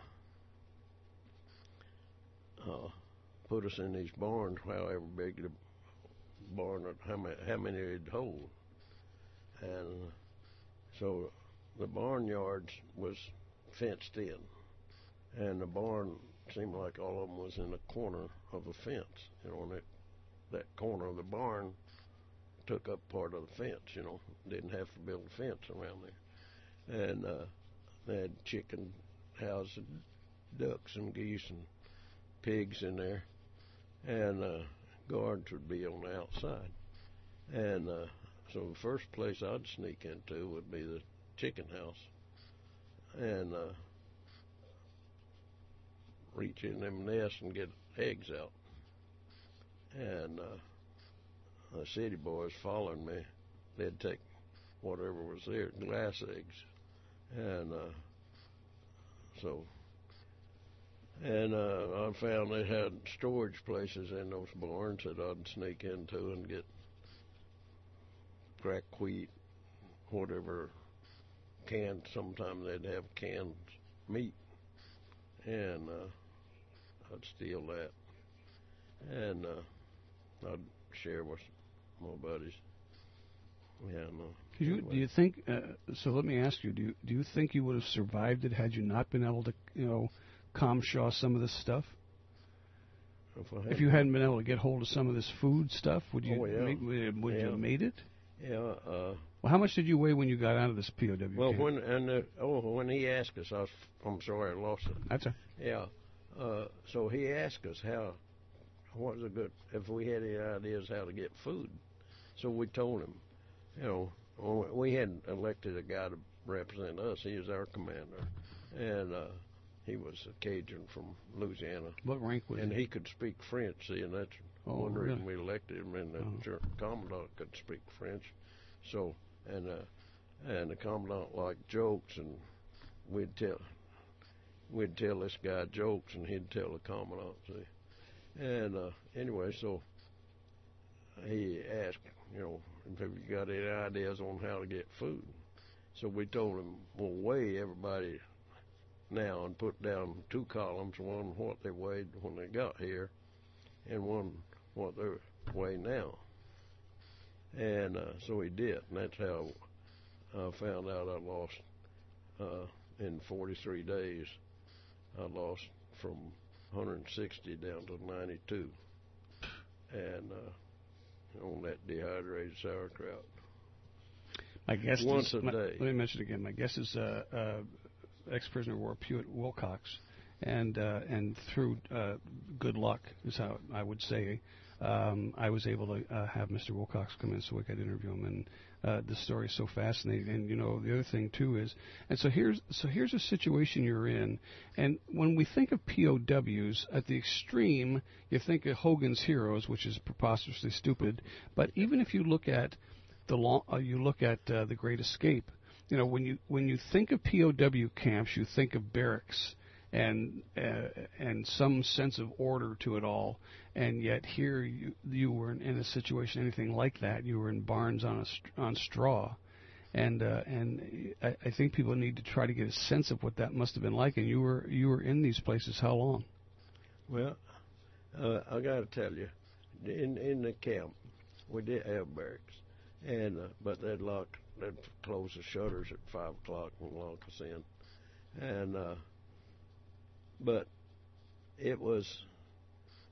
uh, put us in these barns, however big the barn, how many, how many it'd hold. And so the barnyards was fenced in, and the barn seemed like all of them was in the corner of a fence. You know, and that, that corner of the barn took up part of the fence, you know, didn't have to build a fence around there. And uh, they had chicken houses, ducks and geese and pigs in there, and uh, guards would be on the outside. And uh, so the first place I'd sneak into would be the chicken house, and uh, reach in them nests and get eggs out. And uh, the city boys following me, they'd take whatever was there, glass eggs, and uh, so. And uh, I found they had storage places in those barns that I'd sneak into and get cracked wheat, whatever, canned. Sometimes they'd have canned meat, and uh, I'd steal that, and uh, I'd share with my buddies. Yeah, no. Do you, do you think? Uh, so let me ask you: Do you do you think you would have survived it had you not been able to, you know, Comshaw some of this stuff? If, I if you hadn't been able to get hold of some of this food stuff, would you oh, yeah. make, would yeah. you have made it? Yeah. Uh, well, how much did you weigh when you got out of this P O W well, camp? when and uh, oh, when he asked us, I was, I'm sorry, I lost it. That's a yeah. Uh, so he asked us how, what was a good, if we had any ideas how to get food. So we told him, you know, we had elected a guy to represent us. He was our commander, and uh, he was a Cajun from Louisiana. What rank was and he? he could speak French, see, and that's oh, one really? reason we elected him. And the oh. commandant could speak French, so and uh, and the commandant liked jokes, and we'd tell we'd tell this guy jokes, and he'd tell the commandant. See, and uh, anyway, so he asked, you know, if you got any ideas on how to get food. So we told him, we'll weigh everybody now and put down two columns, one what they weighed when they got here and one what they weigh now. And uh, so he did, and that's how I found out I lost, uh, in forty-three days, I lost from one hundred sixty down to ninety-two, and uh, on that dehydrated sauerkraut. My guess Once is, a my, day. Let me mention it again. My guess is uh, uh, ex-prisoner of war Pewitt Wilcox, and uh, and through uh, good luck is how I would say, um, I was able to uh, have Mister Wilcox come in so we could interview him, and uh, the story is so fascinating. And you know, the other thing too is, and so here's so here's a situation you're in, and when we think of P O Ws at the extreme, you think of Hogan's Heroes, which is preposterously stupid. But even if you look at the long, uh, you look at uh, the Great Escape. You know, when you when you think of P O W camps, you think of barracks and uh, and some sense of order to it all. And yet here you you were in, in a situation anything like that. You were in barns on a on straw, and uh, and I, I think people need to try to get a sense of what that must have been like. And you were you were in these places how long? Well, uh, I got to tell you, in in the camp, we did have barracks. And uh, but they'd lock, they'd close the shutters at five o'clock and lock us in, and uh, but it was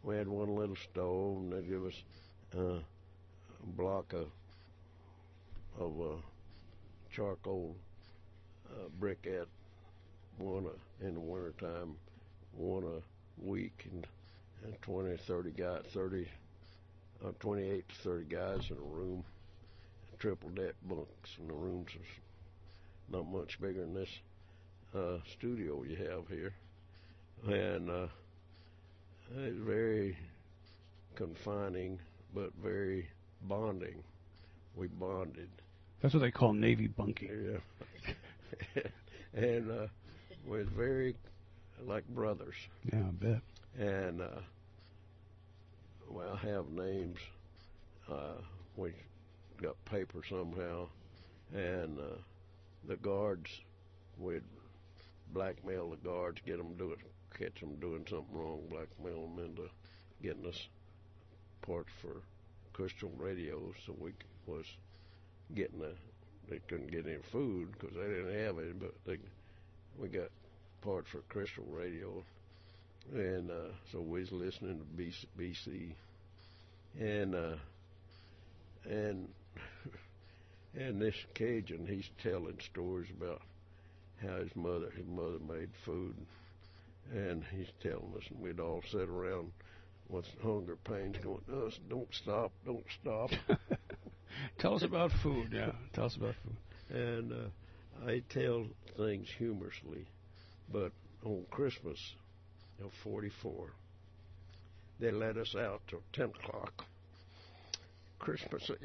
we had one little stove, and they'd give us uh, a block of of uh, charcoal uh, briquette, one uh, in the wintertime, one a week, and, and twenty, thirty guys, thirty, uh, twenty-eight to thirty guys in a room, triple deck bunks, and the rooms was not much bigger than this uh, studio you have here, and uh, it's very confining, but very bonding. We bonded. That's what they call Navy bunking. Yeah. And uh, we're very like brothers. Yeah, I bet. And uh, well, have names. Uh, we got paper somehow, and uh, the guards, we'd blackmail the guards, get them do it, catch them doing something wrong, blackmail them into getting us parts for Crystal radios, so we was getting a. They couldn't get any food because they didn't have it, but they, we got parts for Crystal radio, and uh, so we was listening to B C, B C and uh, and and this Cajun, he's telling stories about how his mother, his mother made food, and he's telling us, and we'd all sit around with hunger pains, going, "Us, don't stop, don't stop." Tell us about food. Yeah, tell us about food. And uh, I tell things humorously, but on Christmas of forty-four, they let us out till ten o'clock. Christmas Eve.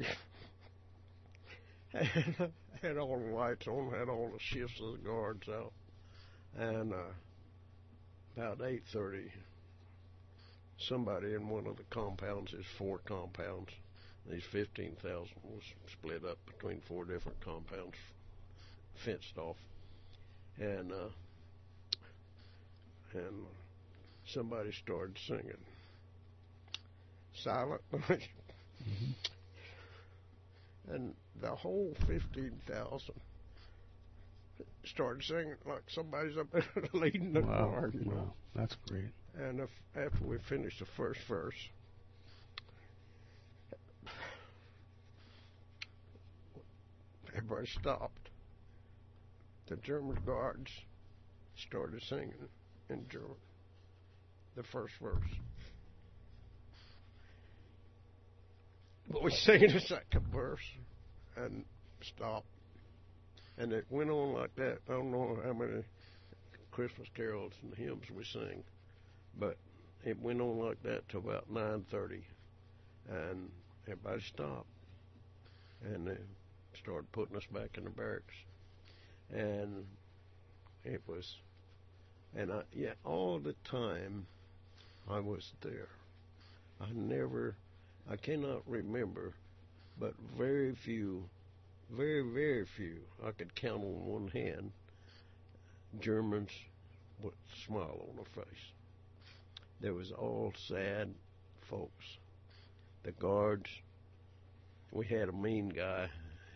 And had all the lights on, had all the shifts of the guards out. And uh, about eight thirty, somebody in one of the compounds, there's four compounds, these fifteen thousand was split up between four different compounds, fenced off. And uh, and somebody started singing Silent Night. Mm-hmm. And the whole fifteen thousand started singing like somebody's up there leading the wow. choir. You know? Wow, that's great. And if, after we finished the first verse, everybody stopped. The German guards started singing in German, the first verse. But we sang the second verse and stopped. And it went on like that. I don't know how many Christmas carols and hymns we sing, but it went on like that till about nine thirty. And everybody stopped. And they started putting us back in the barracks. And it was, and I, yeah, all the time I was there. I never, I cannot remember, but very few, very, very few, I could count on one hand, Germans with a smile on their face. There was all sad folks. The guards, we had a mean guy.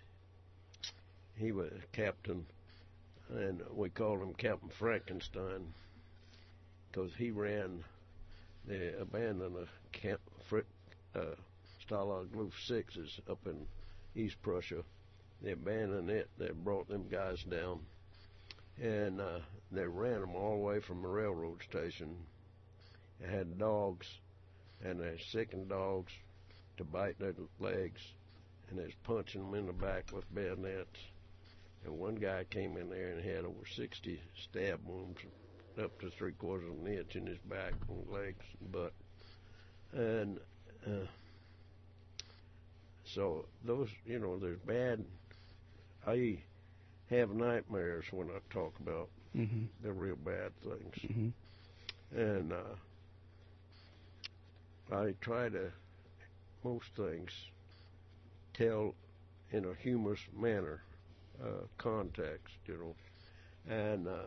He was a captain, and we called him Captain Frankenstein because he ran the abandoned uh, camp, uh, Stalag Luft sixes up in East Prussia. They abandoned it. They brought them guys down, and uh, they ran them all the way from the railroad station. They had dogs, and they sickened dogs to bite their legs, and they was punching them in the back with bayonets. And one guy came in there and had over sixty stab wounds, up to three quarters of an inch in his back, and legs, and butt. And uh, so those, you know, there's bad. I have nightmares when I talk about mm-hmm. the real bad things. Mm-hmm. And uh, I try to, most things, tell in a humorous manner. Uh, context, you know, and uh,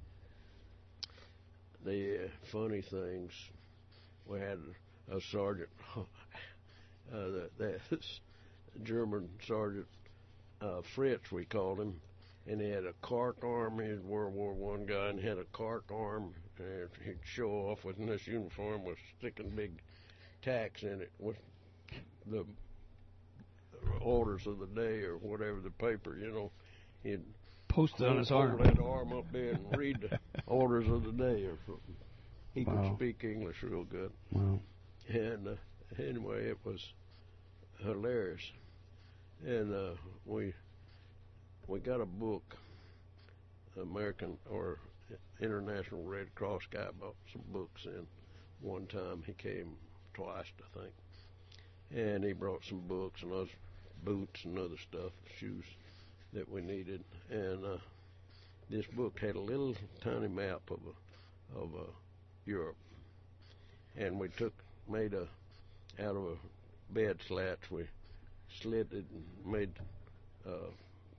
the uh, funny things. We had a sergeant, uh, that, that German sergeant uh, Fritz, we called him, and he had a cart arm. He was a World War One guy, and had a cart arm and he'd show off with this uniform was sticking big tacks in it with the orders of the day or whatever, the paper, you know. He'd post it on his arm. Hold that arm up there and read the orders of the day or something. He Wow. could speak English real good. Wow. And uh, anyway, it was hilarious. And uh, we we got a book, American or International Red Cross guy bought some books in one time. He came twice, I think. And he brought some books and us boots and other stuff, shoes that we needed. And uh, this book had a little tiny map of a, of a Europe. And we took made a out of a bed slats. We slid it and made uh,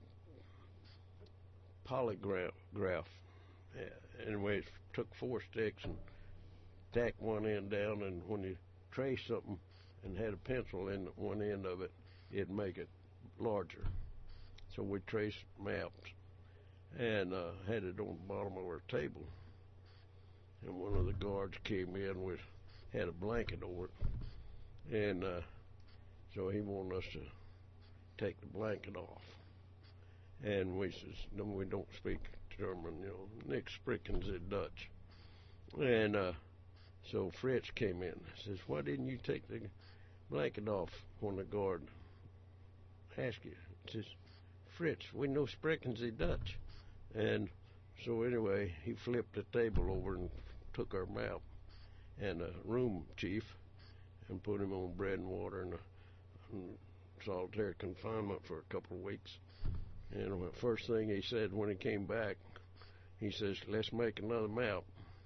polygraph. Graph. And we took four sticks and tacked one end down. And when you trace something and had a pencil in one end of it, it'd make it larger. So we traced maps and uh, had it on the bottom of our table. And one of the guards came in with had a blanket over it, and uh, so he wanted us to take the blanket off. And we says, no, we don't speak German, you know. Nichts sprechen Sie Dutch. And uh, so Fritz came in. Says, why didn't you take the blanket off when the guard asked you? He says, Fritz, we know sprechen Sie Dutch. And so anyway, he flipped the table over and took our map and a room chief and put him on bread and water and, a, and solitary confinement for a couple of weeks. And the first thing he said when he came back, he says, let's make another map.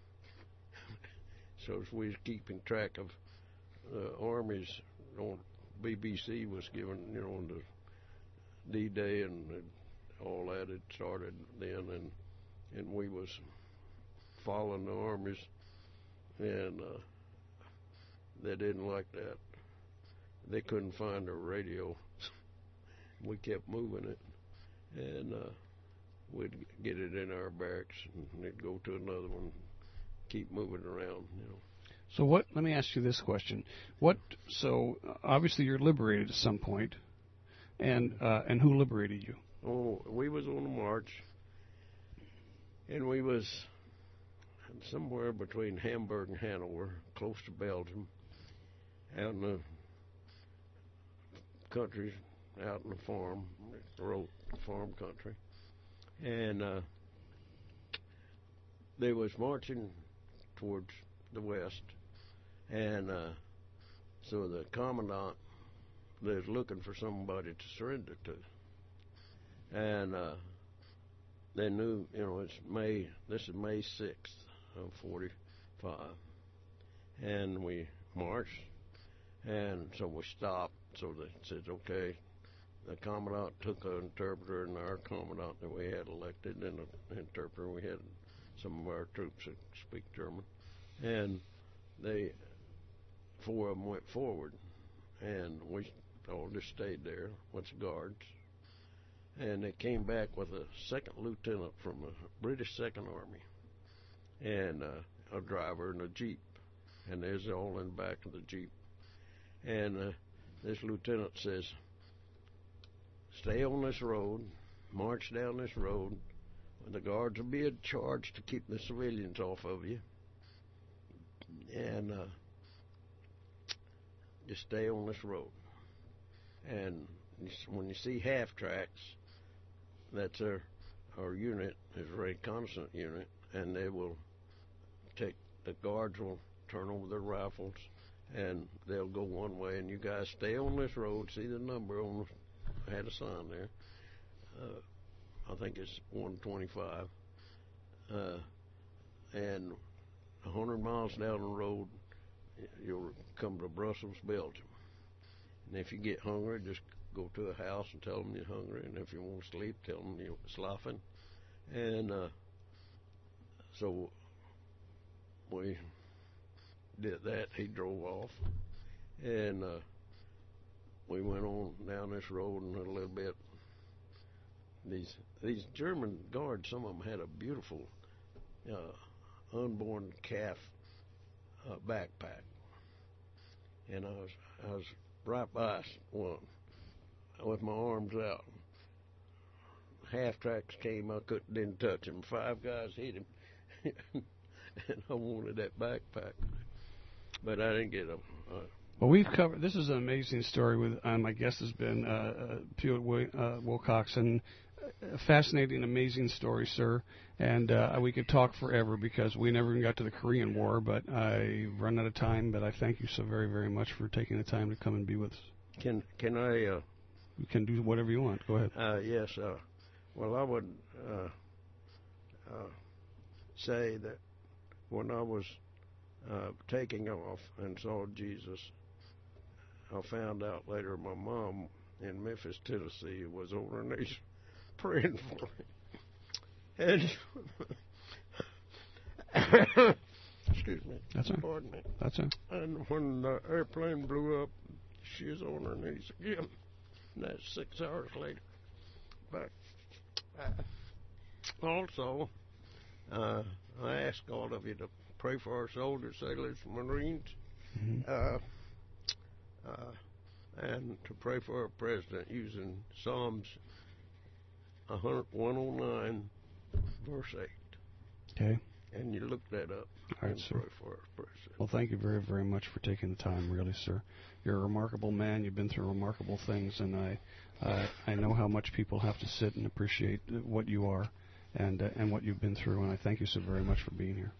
So as we was keeping track of the armies, on B B C was given, you know, on the D-Day and all that had started then, and and we was following the armies, and uh, they didn't like that. They couldn't find a radio. We kept moving it, and uh, we'd get it in our barracks, and it'd go to another one, keep moving around, you know. So what? Let me ask you this question: What? So obviously you're liberated at some point, and uh, and who liberated you? Oh, we was on a march, and we was somewhere between Hamburg and Hanover, close to Belgium, out in the country, out in the farm, rural farm country, and uh, they was marching towards the west, and uh, so the commandant, they was looking for somebody to surrender to. And uh, they knew, you know, it's May, this is May sixth of forty-five. And we marched, and so we stopped. So they said, okay, the commandant took an interpreter, and our commandant that we had elected, and an interpreter. We had some of our troops that speak German. And they, four of them went forward, and we all just stayed there with the guards. And they came back with a second lieutenant from the British Second Army and uh, a driver in a Jeep. And there's all in the back of the Jeep. And uh, this lieutenant says, stay on this road, march down this road. The guards will be in charge to keep the civilians off of you. And uh, just stay on this road. And when you see half tracks, that's our, our unit, is a reconnaissance unit, and they will take, the guards will turn over their rifles, and they'll go one way, and you guys stay on this road, see the number on, I had a sign there, uh, I think it's one twenty-five, uh, and a hundred miles down the road, you'll come to Brussels, Belgium. And if you get hungry, just go to a house and tell them you're hungry, and if you want to sleep, tell them you're sloughing. And uh, so we did that. He drove off, and uh, we went on down this road, and a little bit. These these German guards, some of them had a beautiful uh, unborn calf uh, backpack, and I was I was right by one with my arms out. Half tracks came, I couldn't didn't touch him. Five guys hit him, and I wanted that backpack, but I didn't get him. Uh, Well, we've covered. This is an amazing story. With uh, my guest has been uh, uh, Pewitt uh, Wilcoxon. A fascinating, amazing story, sir. And uh, we could talk forever because we never even got to the Korean War. But I run out of time. But I thank you so very, very much for taking the time to come and be with us. Can can I? Uh, you can do whatever you want. Go ahead. Uh, yes. Uh, well, I would uh, uh, say that when I was uh, taking off and saw Jesus, I found out later my mom in Memphis, Tennessee, was on her knees praying for me. And excuse me. That's right. Pardon me. That's right. And when the airplane blew up, she was on her knees again. And that's six hours later. But uh, also, uh, I ask all of you to pray for our soldiers, sailors, Marines. Mm-hmm. Uh, Uh, and to pray for our president using Psalms one oh nine, verse eight. Okay. And you look that up. All right, and sir. Pray for our president. Well, thank you very, very much for taking the time, really, sir. You're a remarkable man. You've been through remarkable things, and I, uh, I know how much people have to sit and appreciate what you are, and uh, and what you've been through. And I thank you so very much for being here.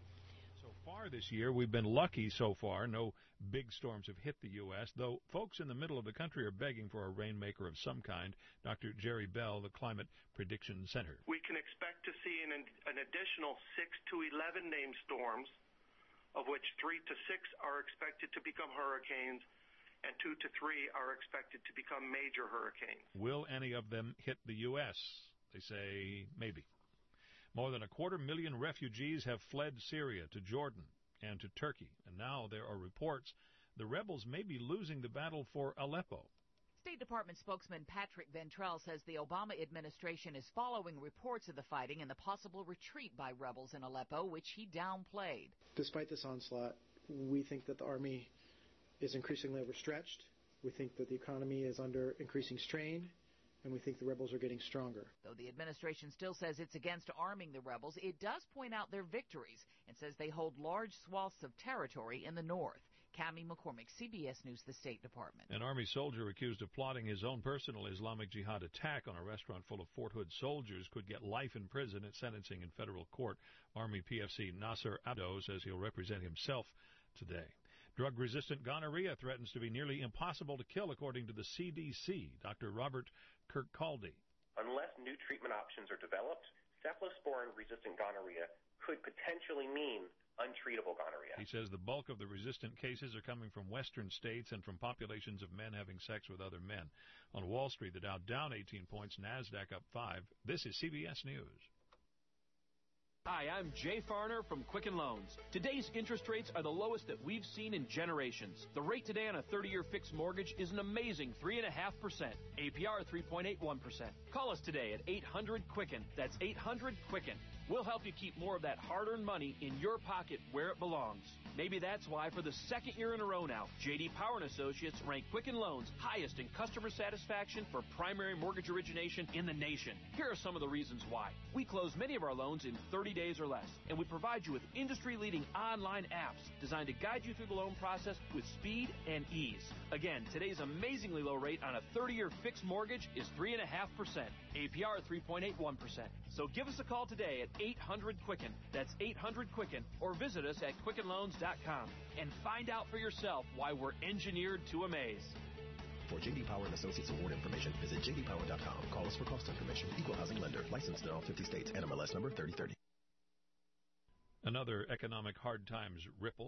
This year, we've been lucky so far. No big storms have hit the U S, though folks in the middle of the country are begging for a rainmaker of some kind. Doctor Jerry Bell, the Climate Prediction Center. We can expect to see an, an additional six to eleven named storms, of which three to six are expected to become hurricanes, and two to three are expected to become major hurricanes. Will any of them hit the U S? They say maybe. More than a quarter million refugees have fled Syria to Jordan and to Turkey, and now there are reports the rebels may be losing the battle for Aleppo. State Department spokesman Patrick Ventrell says the Obama administration is following reports of the fighting and the possible retreat by rebels in Aleppo, which he downplayed. Despite this onslaught, we think that the Army is increasingly overstretched. We think that the economy is under increasing strain, and we think the rebels are getting stronger. Though the administration still says it's against arming the rebels, it does point out their victories and says they hold large swaths of territory in the north. Cammie McCormick, C B S News, the State Department. An Army soldier accused of plotting his own personal Islamic Jihad attack on a restaurant full of Fort Hood soldiers could get life in prison at sentencing in federal court. Army P F C Nasser Abdo says he'll represent himself today. Drug-resistant gonorrhea threatens to be nearly impossible to kill, according to the C D C. Doctor Robert Kirkcaldy. Unless new treatment options are developed, cephalosporin-resistant gonorrhea could potentially mean untreatable gonorrhea. He says the bulk of the resistant cases are coming from western states and from populations of men having sex with other men. On Wall Street, the Dow down eighteen points, NASDAQ up five. This is C B S News. Hi, I'm Jay Farner from Quicken Loans. Today's interest rates are the lowest that we've seen in generations. The rate today on a thirty-year fixed mortgage is an amazing three point five percent. A P R three point eight one percent. Call us today at eight hundred Quicken. That's eight hundred Quicken. We'll help you keep more of that hard-earned money in your pocket where it belongs. Maybe that's why for the second year in a row now, J D Power and Associates rank Quicken Loans highest in customer satisfaction for primary mortgage origination in the nation. Here are some of the reasons why. We close many of our loans in thirty days or less, and we provide you with industry-leading online apps designed to guide you through the loan process with speed and ease. Again, today's amazingly low rate on a thirty-year fixed mortgage is three point five percent. A P R three point eight one percent. So give us a call today at eight hundred Quicken. That's eight hundred Quicken. Or visit us at Quicken Loans dot com and find out for yourself why we're engineered to amaze. For J D Power and Associates award information, visit J D Power dot com. Call us for cost information. Equal housing lender. Licensed in all fifty states. N M L S number thirty thirty. Another economic hard times ripple.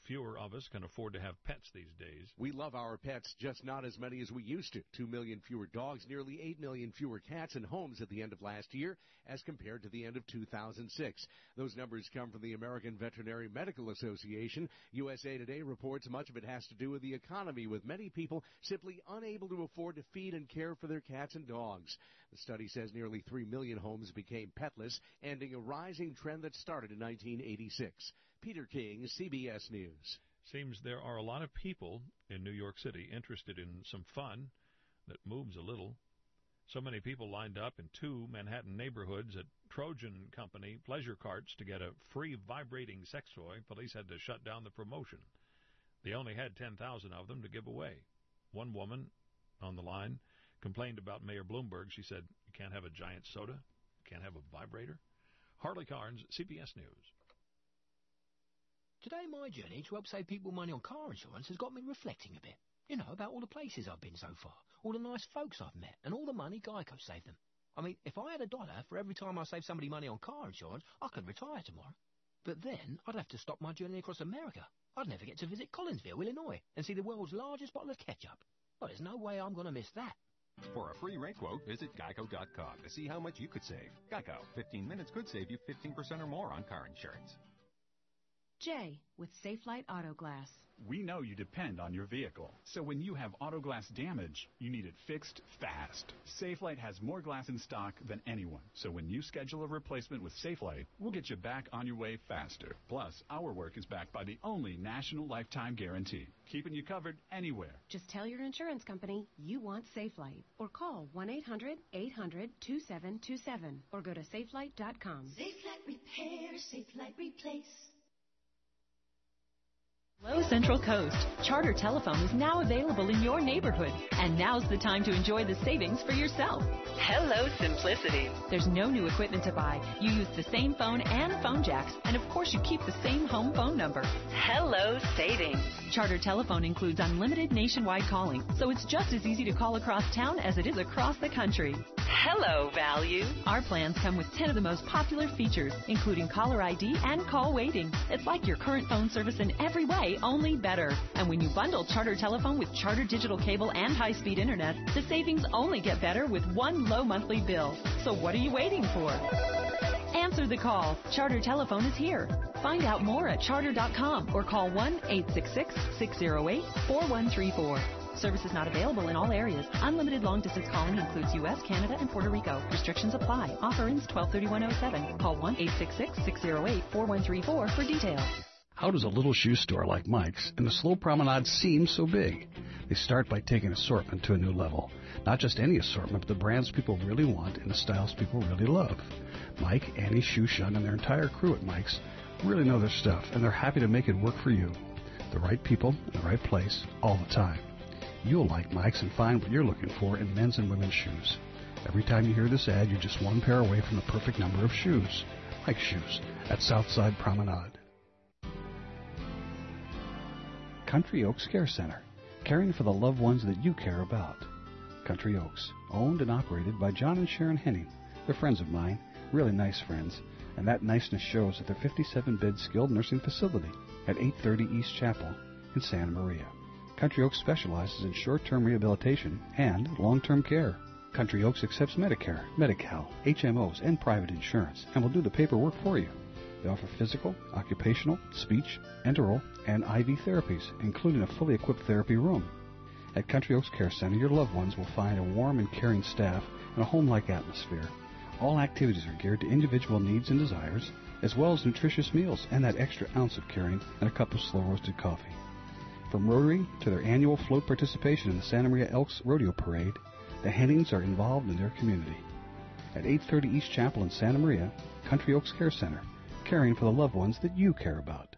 fewer of us can afford to have pets these days. We love our pets, just not as many as we used to. Two million fewer dogs, nearly eight million fewer cats in homes at the end of last year as compared to the end of two thousand six. Those numbers come from the American Veterinary Medical Association. U S A Today reports much of it has to do with the economy, with many people simply unable to afford to feed and care for their cats and dogs. The study says nearly three million homes became petless, ending a rising trend that started in nineteen eighty-six. Peter King, C B S News. Seems there are a lot of people in New York City interested in some fun that moves a little. So many people lined up in two Manhattan neighborhoods at Trojan Company pleasure carts to get a free vibrating sex toy. Police had to shut down the promotion. They only had ten thousand of them to give away. One woman on the line complained about Mayor Bloomberg. She said, "You can't have a giant soda? You can't have a vibrator?" Harley Carnes, C B S News. Today, my journey to help save people money on car insurance has got me reflecting a bit. You know, about all the places I've been so far, all the nice folks I've met, and all the money Geico saved them. I mean, if I had a dollar for every time I saved somebody money on car insurance, I could retire tomorrow. But then I'd have to stop my journey across America. I'd never get to visit Collinsville, Illinois, and see the world's largest bottle of ketchup. Well, there's no way I'm going to miss that. For a free rate quote, visit geico dot com to see how much you could save. Geico, fifteen minutes could save you fifteen percent or more on car insurance. Jay with Safelite Auto Glass. We know you depend on your vehicle, so when you have auto glass damage, you need it fixed fast. Safelite has more glass in stock than anyone, so when you schedule a replacement with Safelite, we'll get you back on your way faster. Plus, our work is backed by the only national lifetime guarantee, keeping you covered anywhere. Just tell your insurance company you want Safelite, or call one eight hundred eight hundred two seven two seven, or go to safelite dot com. Safelite Repair, Safelite Replace. Hello Central Coast. Charter Telephone is now available in your neighborhood. And now's the time to enjoy the savings for yourself. Hello Simplicity. There's no new equipment to buy. You use the same phone and phone jacks. And of course you keep the same home phone number. Hello Savings. Charter Telephone includes unlimited nationwide calling. So it's just as easy to call across town as it is across the country. Hello Value. Our plans come with ten of the most popular features, including caller I D and call waiting. It's like your current phone service in every way, only better. And when you bundle Charter Telephone with Charter Digital Cable and high-speed internet, the savings only get better with one low monthly bill. So what are you waiting for? Answer the call. Charter Telephone is here. Find out more at charter dot com or call one eight six six, six zero eight, four one three four. Service is not available in all areas. Unlimited long-distance calling includes U S, Canada, and Puerto Rico. Restrictions apply. Offer ends twelve thirty-one oh seven. Call one eight six six, six zero eight, four one three four for details. How does a little shoe store like Mike's and the Slow Promenade seem so big? They start by taking assortment to a new level. Not just any assortment, but the brands people really want and the styles people really love. Mike, Annie, Shoe Shun, and their entire crew at Mike's really know their stuff, and they're happy to make it work for you. The right people in the right place all the time. You'll like Mike's and find what you're looking for in men's and women's shoes. Every time you hear this ad, you're just one pair away from the perfect number of shoes. Mike's Shoes at Southside Promenade. Country Oaks Care Center, caring for the loved ones that you care about. Country Oaks, owned and operated by John and Sharon Henning. They're friends of mine, really nice friends, and that niceness shows at their fifty-seven bed skilled nursing facility at eight thirty East Chapel in Santa Maria. Country Oaks specializes in short-term rehabilitation and long-term care. Country Oaks accepts Medicare, Medi-Cal, H M Os, and private insurance, and will do the paperwork for you. They offer physical, occupational, speech, enteral, and I V therapies, including a fully equipped therapy room. At Country Oaks Care Center, your loved ones will find a warm and caring staff and a home-like atmosphere. All activities are geared to individual needs and desires, as well as nutritious meals and that extra ounce of caring and a cup of slow-roasted coffee. From Rotary to their annual float participation in the Santa Maria Elks Rodeo Parade, the Hennings are involved in their community. At eight thirty East Chapel in Santa Maria, Country Oaks Care Center, caring for the loved ones that you care about.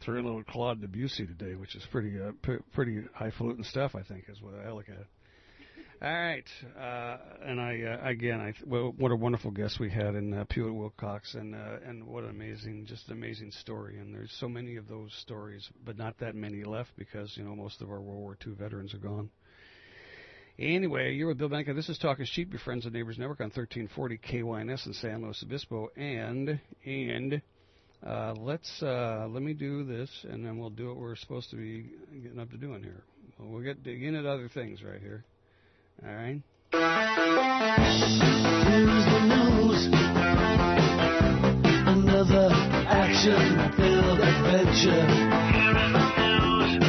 threw in a little Claude Debussy today, which is pretty uh, p- pretty highfalutin stuff, I think, is what I look at. All right, uh, and I uh, again, I th- well, what a wonderful guest we had in uh, Pewitt Wilcox, and uh, and what an amazing, just an amazing story. And there's so many of those stories, but not that many left because you know most of our World War Two veterans are gone. Anyway, you're with Bill Benka. This is Talk is Cheap, your friends and neighbors network on thirteen forty K Y N S in San Luis Obispo, and and uh, let's uh, let me do this, and then we'll do what we're supposed to be getting up to doing here. Well, we'll get dig into other things right here. All right. Here's the news. Another action-filled adventure. Here is the news.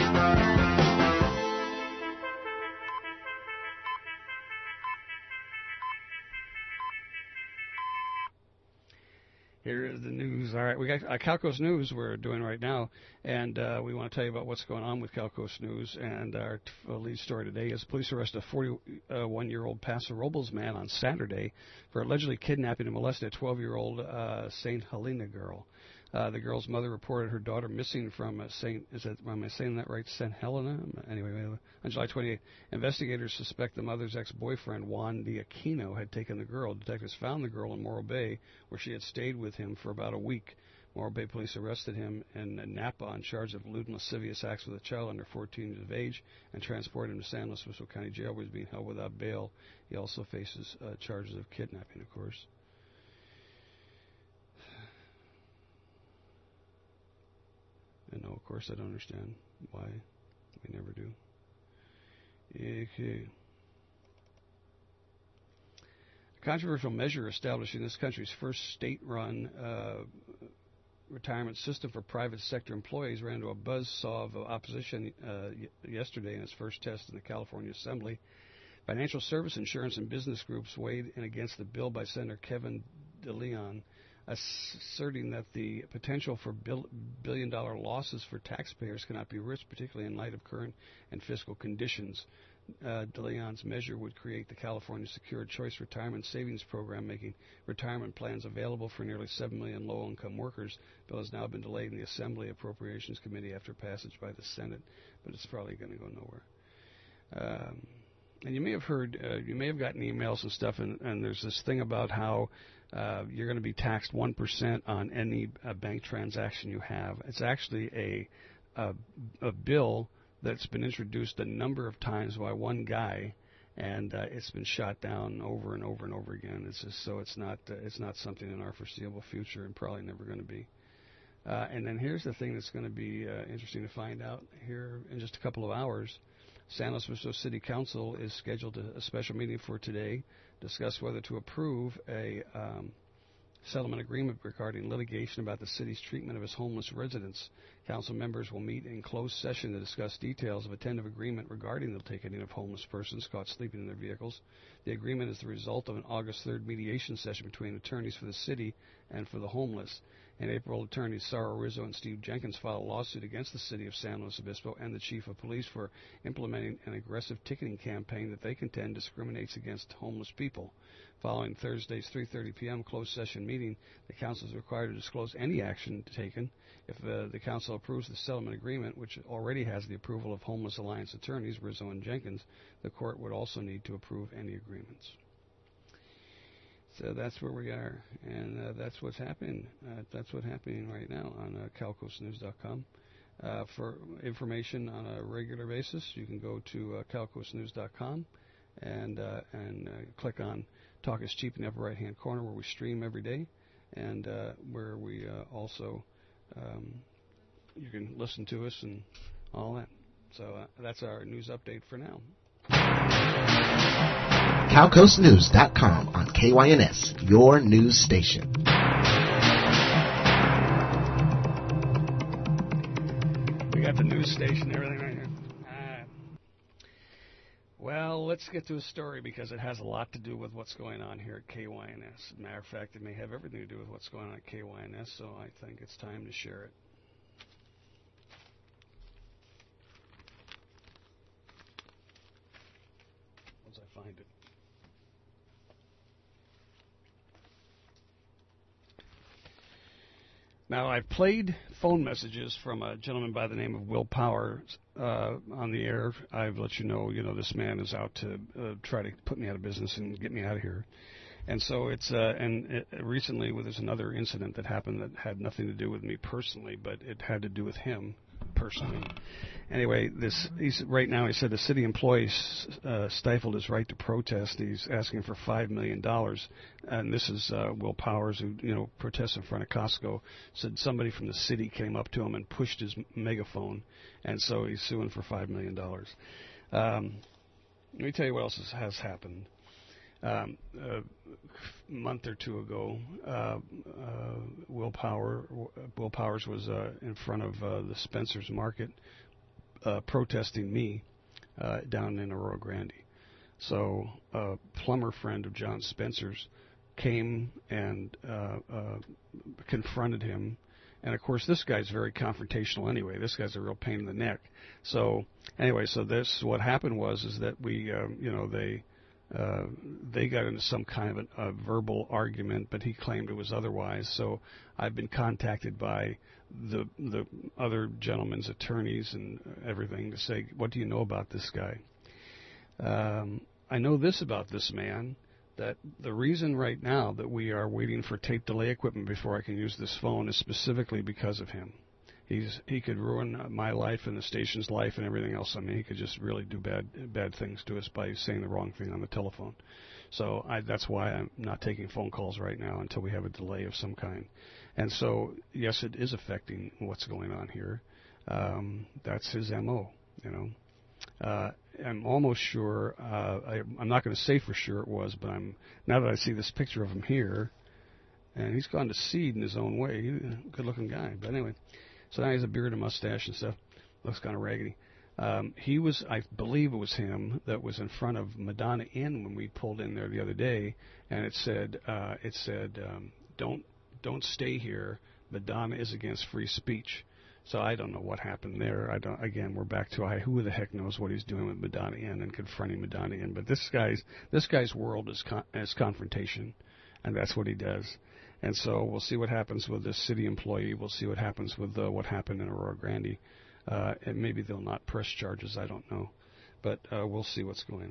Here is the news. All right, we got uh, Calcos News we're doing right now, and uh, we want to tell you about what's going on with Calcos News. And our t- uh, lead story today is police arrest a forty-one-year-old Paso Robles man on Saturday for allegedly kidnapping and molesting a twelve-year-old uh, Saint Helena girl. Uh, the girl's mother reported her daughter missing from uh, Saint Is that am I saying that right? Saint Helena. Anyway, on July twenty-eighth, investigators suspect the mother's ex-boyfriend Juan Diaquino had taken the girl. Detectives found the girl in Morro Bay, where she had stayed with him for about a week. Morro Bay police arrested him in Napa on charge of lewd and lascivious acts with a child under fourteen years of age and transported him to San Luis Obispo County Jail, where he's being held without bail. He also faces uh, charges of kidnapping, of course. And no, of course, I don't understand why. We never do. Okay. A controversial measure establishing this country's first state-run uh, retirement system for private sector employees ran into a buzzsaw of opposition uh, y- yesterday in its first test in the California Assembly. Financial service, insurance, and business groups weighed in against the bill by Senator Kevin DeLeon, asserting that the potential for billion-dollar losses for taxpayers cannot be risked, particularly in light of current and fiscal conditions. Uh, DeLeon's measure would create the California Secured Choice Retirement Savings Program, making retirement plans available for nearly seven million low-income workers. The bill has now been delayed in the Assembly Appropriations Committee after passage by the Senate, but it's probably going to go nowhere. Um, and you may have heard, uh, you may have gotten emails and stuff, and, and there's this thing about how Uh, you're going to be taxed one percent on any uh, bank transaction you have. It's actually a, a a bill that's been introduced a number of times by one guy, and uh, it's been shot down over and over and over again. It's just so it's not uh, it's not something in our foreseeable future, and probably never going to be. Uh, and then here's the thing that's going to be uh, interesting to find out here in just a couple of hours. San Luis Obispo City Council is scheduled a, a special meeting for today, discuss whether to approve a um, settlement agreement regarding litigation about the city's treatment of its homeless residents. Council members will meet in closed session to discuss details of a tentative agreement regarding the ticketing of homeless persons caught sleeping in their vehicles. The agreement is the result of an August third mediation session between attorneys for the city and for the homeless. In April, attorneys Sara Rizzo and Steve Jenkins filed a lawsuit against the city of San Luis Obispo and the chief of police for implementing an aggressive ticketing campaign that they contend discriminates against homeless people. Following Thursday's three thirty p.m. closed session meeting, the council is required to disclose any action taken. If uh, the council approves the settlement agreement, which already has the approval of Homeless Alliance attorneys Rizzo and Jenkins, the court would also need to approve any agreements. So that's where we are, and uh, that's what's happening. Uh, that's what's happening right now on uh, calcos news dot com. Uh, for information on a regular basis, you can go to uh, calcos news dot com and uh, and uh, click on Talk is Cheap in the upper right-hand corner, where we stream every day, and uh, where we uh, also um, you can listen to us and all that. So uh, that's our news update for now. calcos news dot com on K Y N S, your news station. We got the news station, everything right here. Uh, well, let's get to a story because it has a lot to do with what's going on here at K Y N S. As a matter of fact, it may have everything to do with what's going on at K Y N S, so I think it's time to share it. Once I find it. Now, I've played phone messages from a gentleman by the name of Will Powers uh, on the air. I've let you know, you know, this man is out to uh, try to put me out of business and get me out of here. And so it's, uh, and it, recently well, there's another incident that happened that had nothing to do with me personally, but it had to do with him personally. Anyway, this he's right now. He said the city employee uh, stifled his right to protest. He's asking for five million dollars, and this is uh, Will Powers, who you know protests in front of Costco. Said somebody from the city came up to him and pushed his megaphone, and so he's suing for five million dollars. Um, let me tell you what else has, has happened. Um, a month or two ago, uh, uh, Will Power, Will Powers was uh, in front of uh, the Spencer's Market uh, protesting me uh, down in Aurora Grande. So a plumber friend of John Spencer's came and uh, uh, confronted him. And, of course, this guy's very confrontational anyway. This guy's a real pain in the neck. So, anyway, so this, what happened was is that we, um, you know, they... Uh, they got into some kind of an, a verbal argument, but he claimed it was otherwise. So I've been contacted by the the other gentleman's attorneys and everything to say, what do you know about this guy? Um, I know this about this man, that the reason right now that we are waiting for tape delay equipment before I can use this phone is specifically because of him. He's he could ruin my life and the station's life and everything else. I mean, he could just really do bad bad things to us by saying the wrong thing on the telephone. So I, that's why I'm not taking phone calls right now until we have a delay of some kind. And so, yes, it is affecting what's going on here. Um, that's his M O, you know. Uh, I'm almost sure, uh, I, I'm not going to say for sure it was, but I'm now that I see this picture of him here, and he's gone to seed in his own way. He's a good-looking guy. But anyway. So now he has a beard and mustache and stuff. Looks kind of raggedy. Um, he was, I believe it was him, that was in front of Madonna Inn when we pulled in there the other day, and it said, uh, it said, um, don't, don't stay here. Madonna is against free speech. So I don't know what happened there. I don't. Again, we're back to I, who the heck knows what he's doing with Madonna Inn and confronting Madonna Inn. But this guy's, this guy's world is con- is confrontation, and that's what he does. And so we'll see what happens with this city employee. We'll see what happens with uh, what happened in Aurora Grande. Uh, and maybe they'll not press charges. I don't know. But uh, we'll see what's going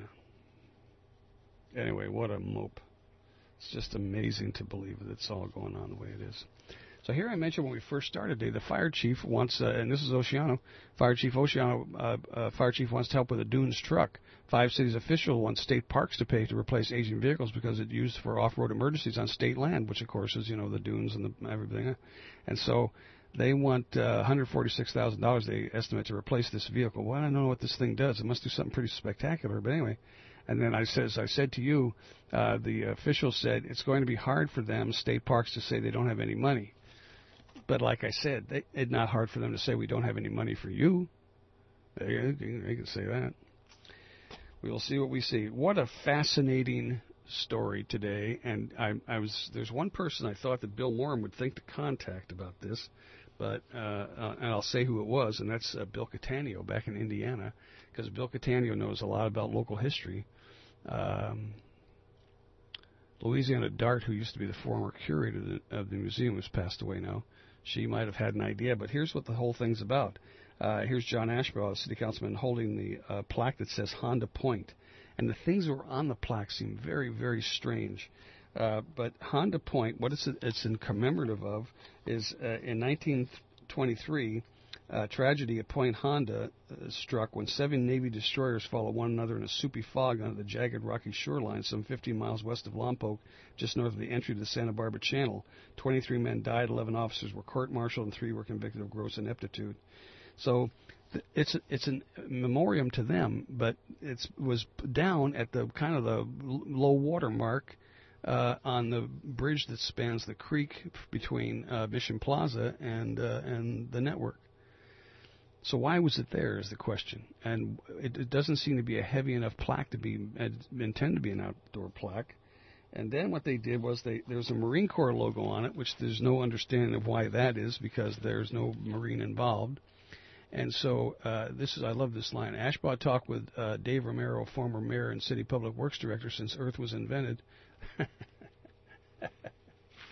on. Anyway, what a mope. It's just amazing to believe that it's all going on the way it is. So here I mentioned when we first started today, the fire chief wants, uh, and this is Oceano, Fire Chief Oceano, uh, uh, Fire Chief wants to help with a Dunes truck. Five cities official wants state parks to pay to replace aging vehicles because it's used for off-road emergencies on state land, which of course is, you know, the dunes and the, everything. And so they want uh, one hundred forty-six thousand dollars, they estimate, to replace this vehicle. Well, I don't know what this thing does. It must do something pretty spectacular. But anyway, and then I says, I said to you, uh, the official said it's going to be hard for them, state parks, to say they don't have any money. But like I said, they, it's not hard for them to say we don't have any money for you. They, they can say that. We will see what we see. What a fascinating story today. And I, I was there's one person I thought that Bill Morum would think to contact about this, but uh, uh, and I'll say who it was, and that's uh, Bill Catania back in Indiana, because Bill Catania knows a lot about local history. Um, Louisiana Dart, who used to be the former curator of the, of the museum, has passed away now. She might have had an idea, but here's what the whole thing's about. Uh, here's John Ashbaugh, the city councilman, holding the uh, plaque that says Honda Point. And the things that were on the plaque seem very, very strange. Uh, but Honda Point, what it's, it's in commemorative of, is uh, in nineteen twenty-three, a tragedy at Point Honda uh, struck when seven Navy destroyers followed one another in a soupy fog under the jagged rocky shoreline some fifteen miles west of Lompoc, just north of the entry to the Santa Barbara Channel. twenty-three men died, eleven officers were court-martialed, and three were convicted of gross ineptitude. So th- it's it's a memoriam to them, but it was down at the kind of the l- low water mark uh, on the bridge that spans the creek between uh, Mission Plaza and uh, and the network. So why was it there is the question. And it, it doesn't seem to be a heavy enough plaque to be uh, intended to be an outdoor plaque. And then what they did was they there's a Marine Corps logo on it, which there's no understanding of why that is because there's no Marine involved. And so uh, this is I love this line. Ashbaugh talked with uh, Dave Romero, former mayor and city public works director since Earth was invented.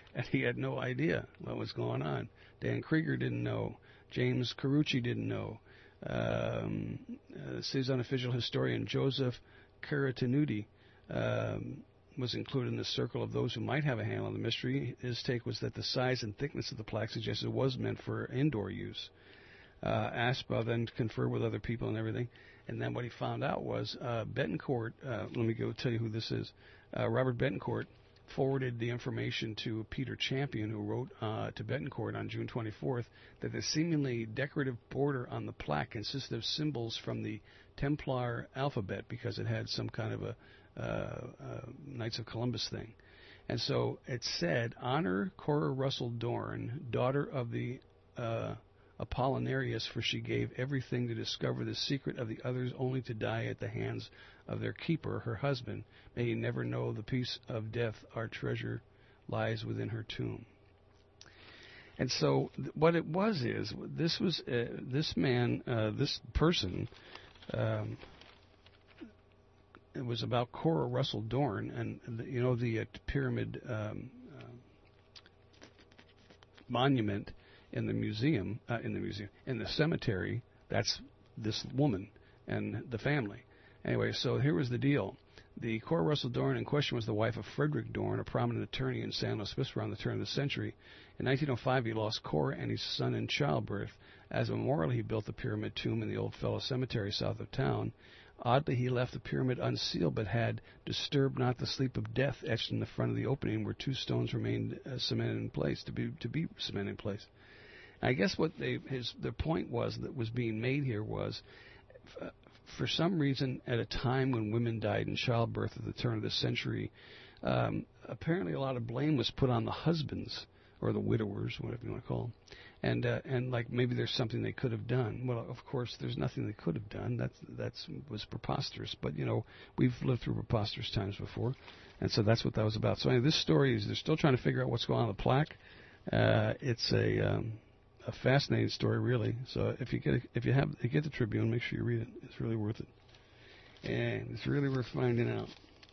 and he had no idea what was going on. Dan Krieger didn't know. James Carucci didn't know. Um, uh, city's unofficial historian Joseph Caratenuti um, was included in the circle of those who might have a handle on the mystery. His take was that the size and thickness of the plaque suggested it was meant for indoor use. Uh, Aspa then conferred with other people and everything, and then what he found out was uh, Betancourt, uh, let me go tell you who this is, uh, Robert Betancourt forwarded the information to Peter Champion, who wrote uh, to Betancourt on June twenty-fourth that the seemingly decorative border on the plaque consisted of symbols from the Templar alphabet because it had some kind of a uh, uh, Knights of Columbus thing. And so it said, honor Cora Russell Dorn, daughter of the uh, Apollinarius, for she gave everything to discover the secret of the others, only to die at the hands of their keeper, her husband. May he never know the peace of death. Our treasure lies within her tomb. And so th- what it was is, this was uh, this man, uh, this person, um, it was about Cora Russell Dorn, and the, you know the uh, pyramid um, uh, monument in the museum, uh, in the museum, in the cemetery. That's this woman and the family. Anyway, so here was the deal. The Cora Russell Dorn in question was the wife of Frederick Dorn, a prominent attorney in San Luis Obispo around the turn of the century. In nineteen oh five, he lost Cora and his son in childbirth. As a memorial, he built the pyramid tomb in the Old Fellow Cemetery south of town. Oddly, he left the pyramid unsealed, but had "Disturb not the sleep of death" etched in the front of the opening, where two stones remained uh, cemented in place, to be to be cemented in place. I guess what they, his the point was that was being made here was, uh, for some reason, at a time when women died in childbirth at the turn of the century, um, apparently a lot of blame was put on the husbands or the widowers, whatever you want to call them, and uh, and like maybe there's something they could have done. Well, of course, there's nothing they could have done. That's that's was preposterous. But you know, we've lived through preposterous times before, and so that's what that was about. So anyway, this story is they're still trying to figure out what's going on with the plaque. Uh, it's a um, a fascinating story, really. So if you get if you have you get the Tribune, make sure you read it. It's really worth it, and it's really worth finding out.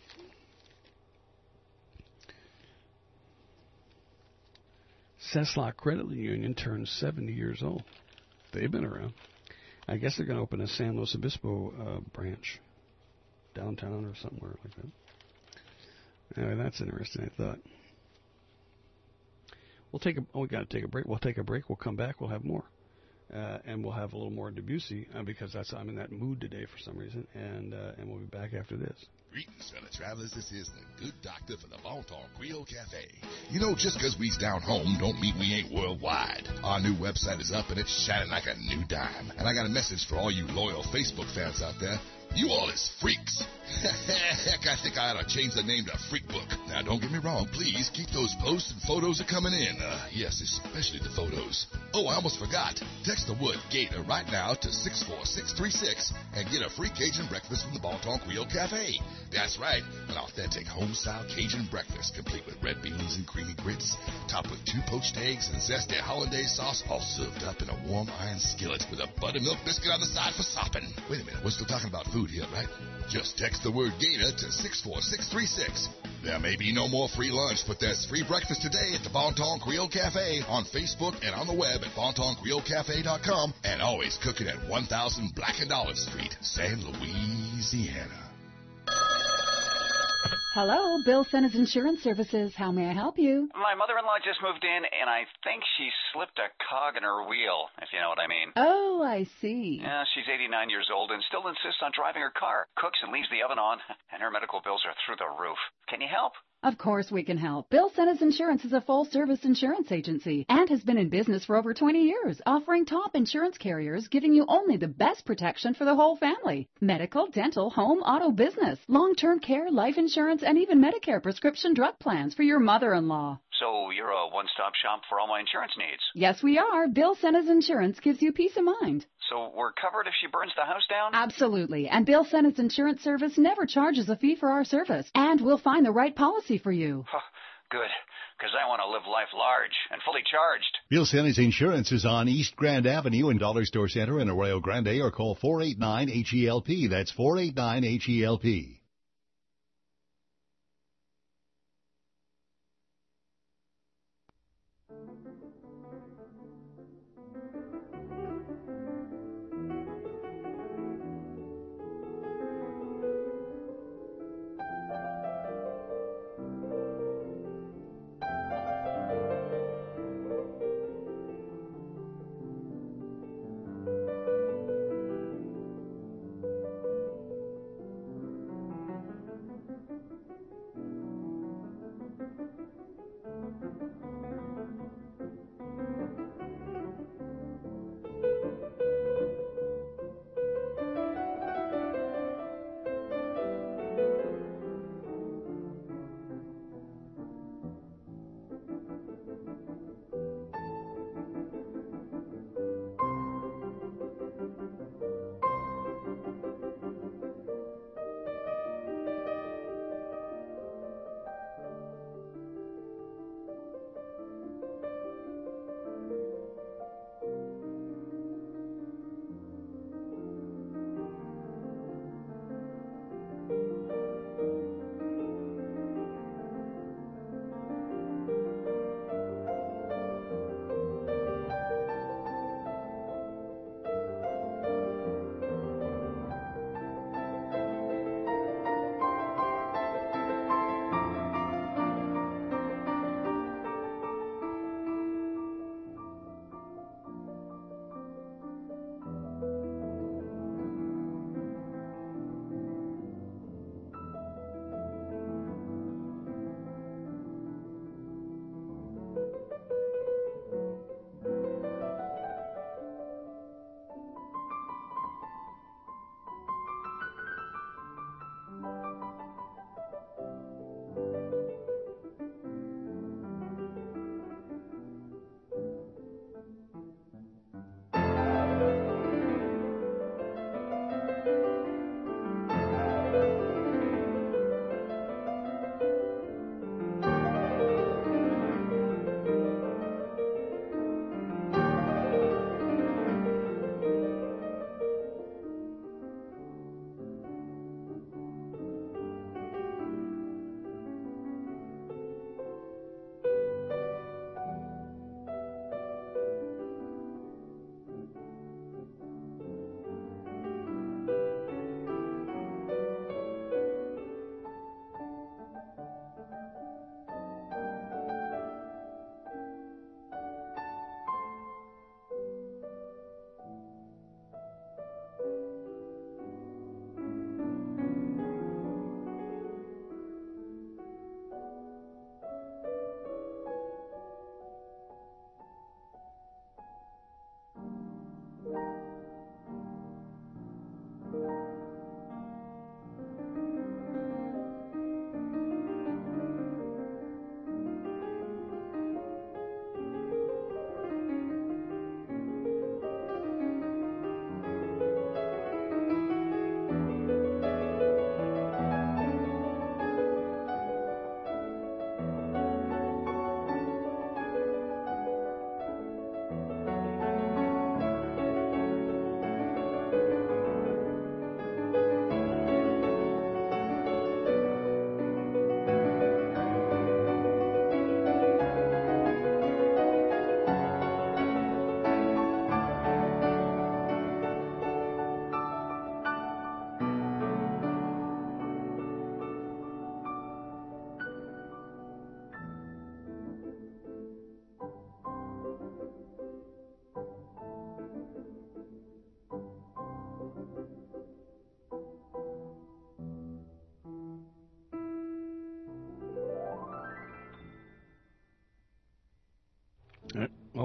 Cesslock Credit Union turns seventy years old. They've been around. I guess they're going to open a San Luis Obispo uh, branch downtown or somewhere like that. Anyway, that's interesting, I thought. We'll take a. Oh, we got to take a break. We'll take a break. We'll come back. We'll have more, uh, and we'll have a little more Debussy uh, because that's I'm in that mood today for some reason, and uh, and we'll be back after this. Greetings, fellow travelers. This is the good doctor for the Bon Ton Creole Cafe. You know, just because we's down home don't mean we ain't worldwide. Our new website is up and it's shining like a new dime. And I got a message for all you loyal Facebook fans out there. You all is freaks. Heck, I think I ought to change the name to Freak Book. Now, don't get me wrong. Please keep those posts and photos are coming in. Uh, yes, especially the photos. Oh, I almost forgot. Text the word Gator right now to six four six three six and get a free Cajun breakfast from the Bon Ton Creole Cafe. That's right, an authentic home-style Cajun breakfast complete with red beans and creamy grits, topped with two poached eggs and zesty hollandaise sauce, all served up in a warm iron skillet with a buttermilk biscuit on the side for sopping. Wait a minute, we're still talking about food here, right? Just text the word Gator to six four six three six. There may be no more free lunch, but there's free breakfast today at the Bon Ton Creole Cafe on Facebook and on the web at bon ton creole cafe dot com, and always cooking at one thousand Black and Olive Street, San Louisiana. Hello, Bill Senna's Insurance Services. How may I help you? My mother-in-law just moved in, and I think she slipped a cog in her wheel, if you know what I mean. Oh, I see. Yeah, she's eighty-nine years old and still insists on driving her car, cooks and leaves the oven on, and her medical bills are through the roof. Can you help? Of course we can help. Bill Senna's Insurance is a full-service insurance agency and has been in business for over twenty years, offering top insurance carriers, giving you only the best protection for the whole family. Medical, dental, home, auto, business, long-term care, life insurance, and even Medicare prescription drug plans for your mother-in-law. So you're a one-stop shop for all my insurance needs? Yes, we are. Bill Senna's Insurance gives you peace of mind. So we're covered if she burns the house down? Absolutely. And Bill Senna's Insurance Service never charges a fee for our service. And we'll find the right policy for you. Huh, good, because I want to live life large and fully charged. Bill Senna's Insurance is on East Grand Avenue in Dollar Store Center in Arroyo Grande, or call four eight nine H E L P. That's four eight nine H E L P.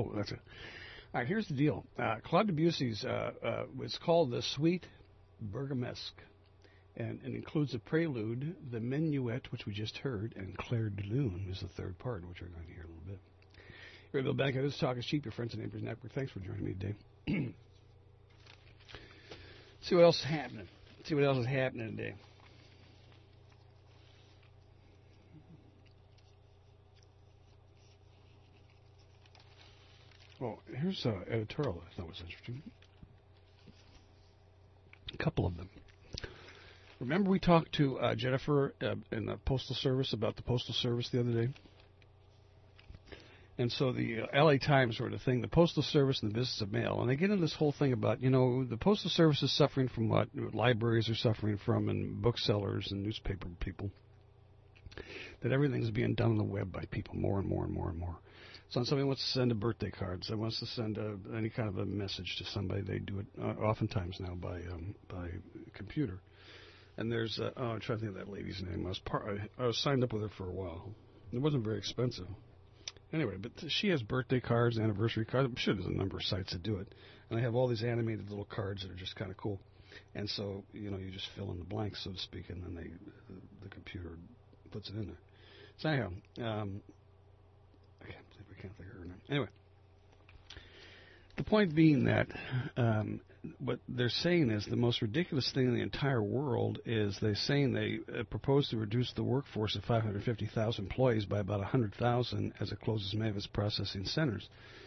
Oh, that's it. All right, here's the deal. Uh, Claude Debussy's uh, uh, it's called the Suite Bergamesque, and it includes a prelude, the minuet, which we just heard, and Claire de Lune is the third part, which we're going to hear a little bit. Here, Bill Bank, this Talk is Cheap, your friends and neighbors network. Thanks for joining me today. See what else is happening. See what else is happening today. Well, here's an editorial I thought was interesting. A couple of them. Remember we talked to uh, Jennifer uh, in the Postal Service about the Postal Service the other day? And so the uh, L A Times sort of thing, the Postal Service and the business of mail, and they get into this whole thing about, you know, the Postal Service is suffering from what libraries are suffering from and booksellers and newspaper people, that everything's being done on the web by people more and more and more and more. So somebody wants to send a birthday card, somebody wants to send a, any kind of a message to somebody, they do it uh, oftentimes now by um, by computer. And there's, uh, oh, I'm trying to think of that lady's name. I was, par- I, I was signed up with her for a while. It wasn't very expensive. Anyway, but she has birthday cards, anniversary cards. I'm sure there's a number of sites that do it. And they have all these animated little cards that are just kind of cool. And so, you know, you just fill in the blanks, so to speak, and then they the, the computer puts it in there. So anyhow, um, I can't believe I can't think of her name. Anyway, the point being that um, what they're saying is the most ridiculous thing in the entire world is they're saying they uh, propose to reduce the workforce of five hundred fifty thousand employees by about one hundred thousand as it closes many of its processing centers.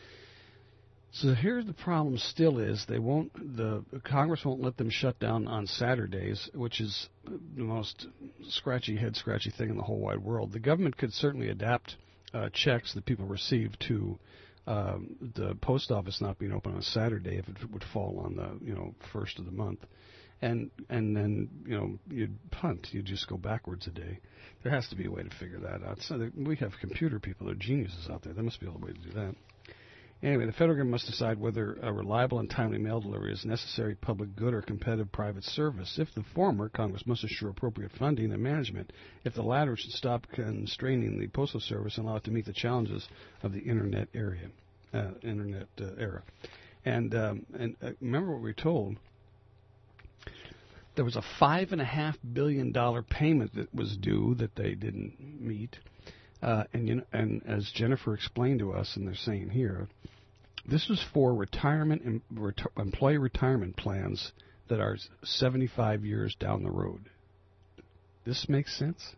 So here's the problem still is they won't, the Congress won't let them shut down on Saturdays, which is the most scratchy, head scratchy thing in the whole wide world. The government could certainly adapt uh, checks that people receive to um, the post office not being open on Saturday if it would fall on the, you know, first of the month. And and then, you know, you'd punt. You'd just go backwards a day. There has to be a way to figure that out. So we have computer people. They're geniuses out there. There must be a way to do that. Anyway, the federal government must decide whether a reliable and timely mail delivery is necessary public good or competitive private service. If the former, Congress must assure appropriate funding and management. If the latter, should stop constraining the Postal Service and allow it to meet the challenges of the Internet area, uh, Internet uh, era. And um, and uh, remember what we were told. There was a five and a half billion dollar payment that was due that they didn't meet. Uh, and, you know, and as Jennifer explained to us, and they're saying here, this was for retirement and reti- employee retirement plans that are seventy-five years down the road. This makes sense?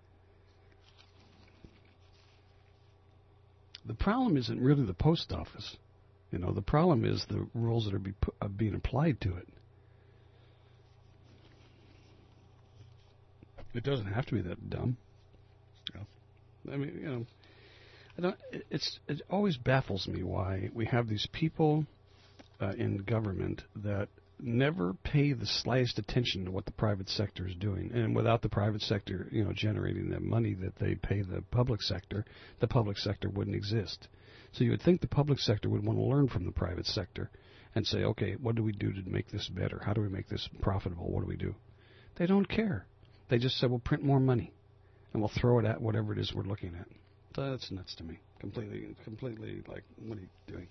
The problem isn't really the post office. You know, the problem is the rules that are, be pu- are being applied to it. It doesn't have to be that dumb. Yeah. I mean, you know, I don't. It's it always baffles me why we have these people uh, in government that never pay the slightest attention to what the private sector is doing, and without the private sector, you know, generating the money that they pay the public sector, the public sector wouldn't exist. So you would think the public sector would want to learn from the private sector and say, okay, what do we do to make this better? How do we make this profitable? What do we do? They don't care. They just say, we'll print more money. And we'll throw it at whatever it is we're looking at. So that's nuts to me. Completely, completely, like, what are you doing?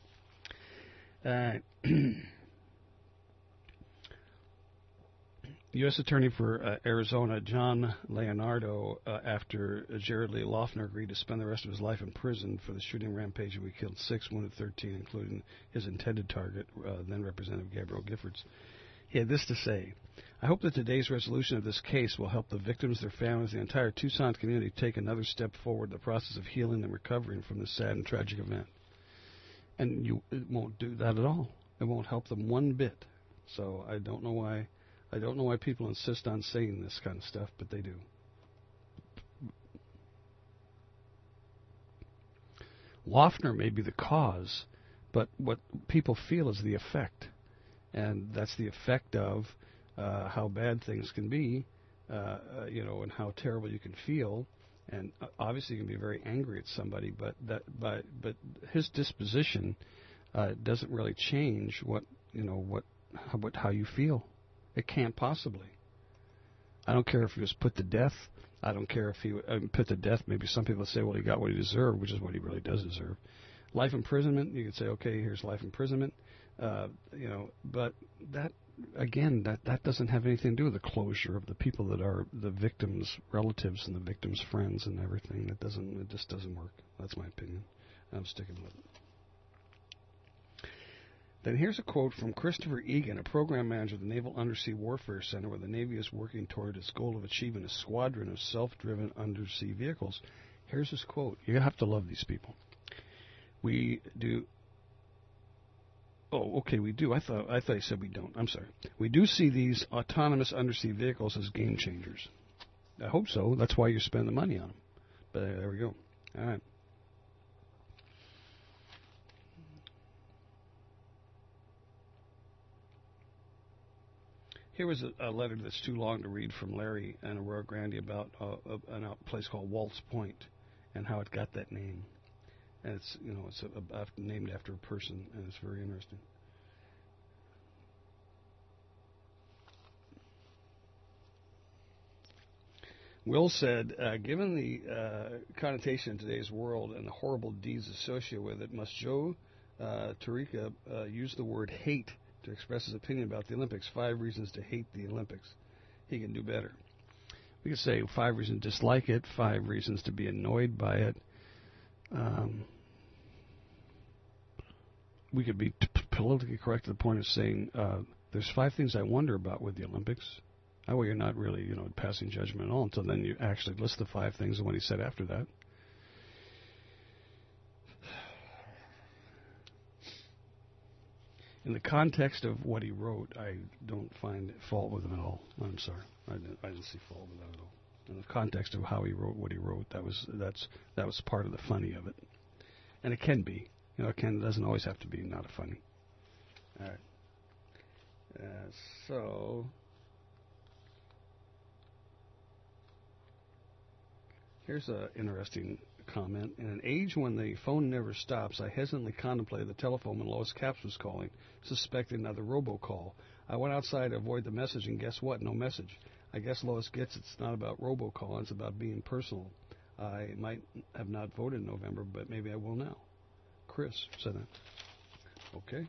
Uh, U S Attorney for uh, Arizona, John Leonardo, uh, after Jared Lee Loughner agreed to spend the rest of his life in prison for the shooting rampage in which he killed six, wounded thirteen, including his intended target, uh, then Representative Gabrielle Giffords. He had this to say: I hope that today's resolution of this case will help the victims, their families, the entire Tucson community take another step forward in the process of healing and recovering from this sad and tragic event. And you, it won't do that at all. It won't help them one bit. So I don't know why, I don't know why people insist on saying this kind of stuff, but they do. Loughner may be the cause, but what people feel is the effect. And that's the effect of uh, how bad things can be, uh, uh, you know, and how terrible you can feel. And uh, obviously you can be very angry at somebody, but that, but, but his disposition uh, doesn't really change what, you know, what, how, what, how you feel. It can't possibly. I don't care if he was put to death. I don't care if he was uh, put to death. Maybe some people say, well, he got what he deserved, which is what he really does deserve. Life imprisonment, you could say, okay, here's life imprisonment. Uh, you know, but that, again, that, that doesn't have anything to do with the closure of the people that are the victims' relatives and the victims' friends and everything. That doesn't, it just doesn't work. That's my opinion. I'm sticking with it. Then here's a quote from Christopher Egan, a program manager of the Naval Undersea Warfare Center, where the Navy is working toward its goal of achieving a squadron of self-driven undersea vehicles. Here's his quote. You have to love these people. We do... Oh, okay, we do. I thought I thought he said we don't. I'm sorry. We do see these autonomous undersea vehicles as game changers. I hope so. That's why you spend the money on them. But uh, there we go. All right. Here was a, a letter that's too long to read from Larry and Aurora Grande about uh, a, a place called Waltz Point and how it got that name. And it's, you know, it's a, a, named after a person, and it's very interesting. Will said, uh, given the uh, connotation in today's world and the horrible deeds associated with it, must Joe uh, Tarica uh, use the word hate to express his opinion about the Olympics? Five reasons to hate the Olympics. He can do better. We could say five reasons to dislike it, five reasons to be annoyed by it. Um, we could be t- politically correct to the point of saying uh, there's five things I wonder about with the Olympics. That way you're not really, you know, passing judgment at all until then you actually list the five things and what he said after that. In the context of what he wrote, I don't find fault with him at all. I'm sorry. I didn't, I didn't see fault with that at all. In the context of how he wrote what he wrote, that was that's that was part of the funny of it. And it can be. You know, it, can, it doesn't always have to be not a funny. All right. Uh, so... Here's an interesting comment. In an age when the phone never stops, I hesitantly contemplated the telephone when Lois Capps was calling, suspecting another robocall. I went outside to avoid the message, and guess what? No message. I guess Lois gets it's not about robocall, it's about being personal. I might have not voted in November, but maybe I will now. Chris said that. Okay.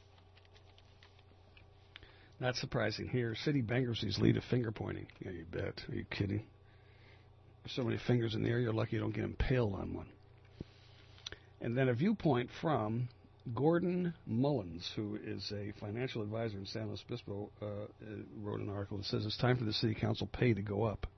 Not surprising here. City bankruptcies lead to finger pointing. Yeah, you bet. Are you kidding? There's so many fingers in the air, you're lucky you don't get impaled on one. And then a viewpoint from Gordon Mullins, who is a financial advisor in San Luis Obispo, uh, wrote an article that says it's time for the city council pay to go up.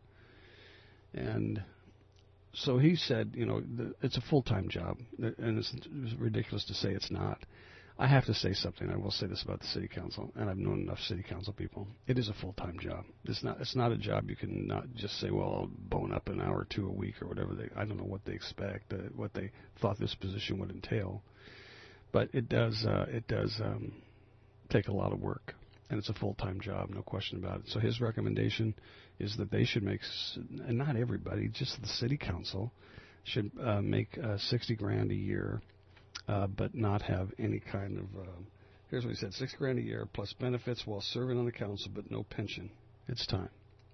And so he said, you know, the, it's a full-time job, and it's, it's ridiculous to say it's not. I have to say something. I will say this about the city council, and I've known enough city council people. It is a full-time job. It's not. It's not a job you can not just say, well, I'll bone up an hour or two a week or whatever. They. I don't know what they expect, uh, what they thought this position would entail, but it does. Uh, it does um, take a lot of work, and it's a full-time job, no question about it. So his recommendation is that they should make, and not everybody, just the city council should uh, make uh, sixty grand a year. Uh, but not have any kind of, uh, here's what he said, six grand a year plus benefits while serving on the council, but no pension. It's time.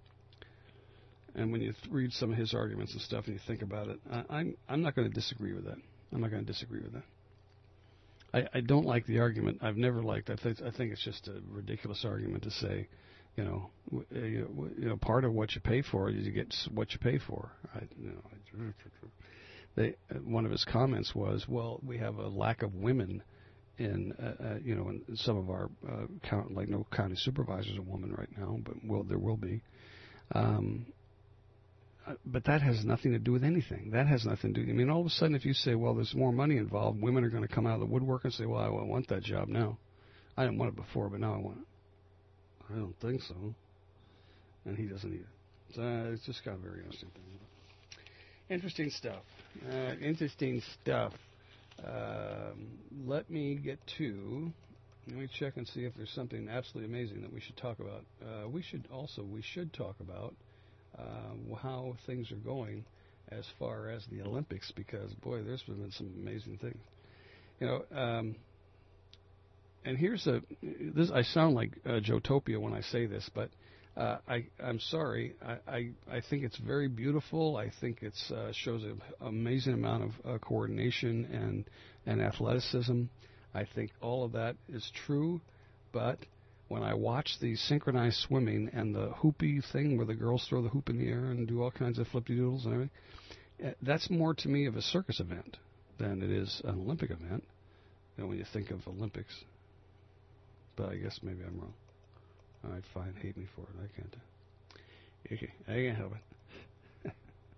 And when you th- read some of his arguments and stuff and you think about it, I, I'm I'm not going to disagree with that. I'm not going to disagree with that. I, I don't like the argument. I've never liked. I think I think it's just a ridiculous argument to say, you know, w- you, you know, part of what you pay for is you get what you pay for. I, you know. I, They, uh, one of his comments was, well, we have a lack of women in, uh, uh, you know, in, in some of our, uh, count, like no county supervisor's a woman right now, but will there will be. Um, uh, but that has nothing to do with anything. That has nothing to do, I mean, all of a sudden if you say, well, there's more money involved, women are going to come out of the woodwork and say, well, I want that job now. I didn't want it before, but now I want it. I don't think so. And he doesn't either. So uh, it's just kind of a very interesting thing. Interesting stuff. Uh, interesting stuff. Um, let me get to, let me check and see if there's something absolutely amazing that we should talk about. Uh, we should also, we should talk about uh, how things are going as far as the Olympics, because, boy, there's been some amazing things. You know, um, and here's a, this, I sound like uh, Joetopia when I say this, but Uh, I, I'm sorry. I, I, I think it's very beautiful. I think it uh, shows an amazing amount of uh, coordination and, and athleticism. I think all of that is true. But when I watch the synchronized swimming and the hoopy thing where the girls throw the hoop in the air and do all kinds of flippy-doodles and everything, uh, that's more to me of a circus event than it is an Olympic event, you know, when you think of Olympics. But I guess maybe I'm wrong. All right, fine. Hate me for it. I can't. Okay, I can't help it.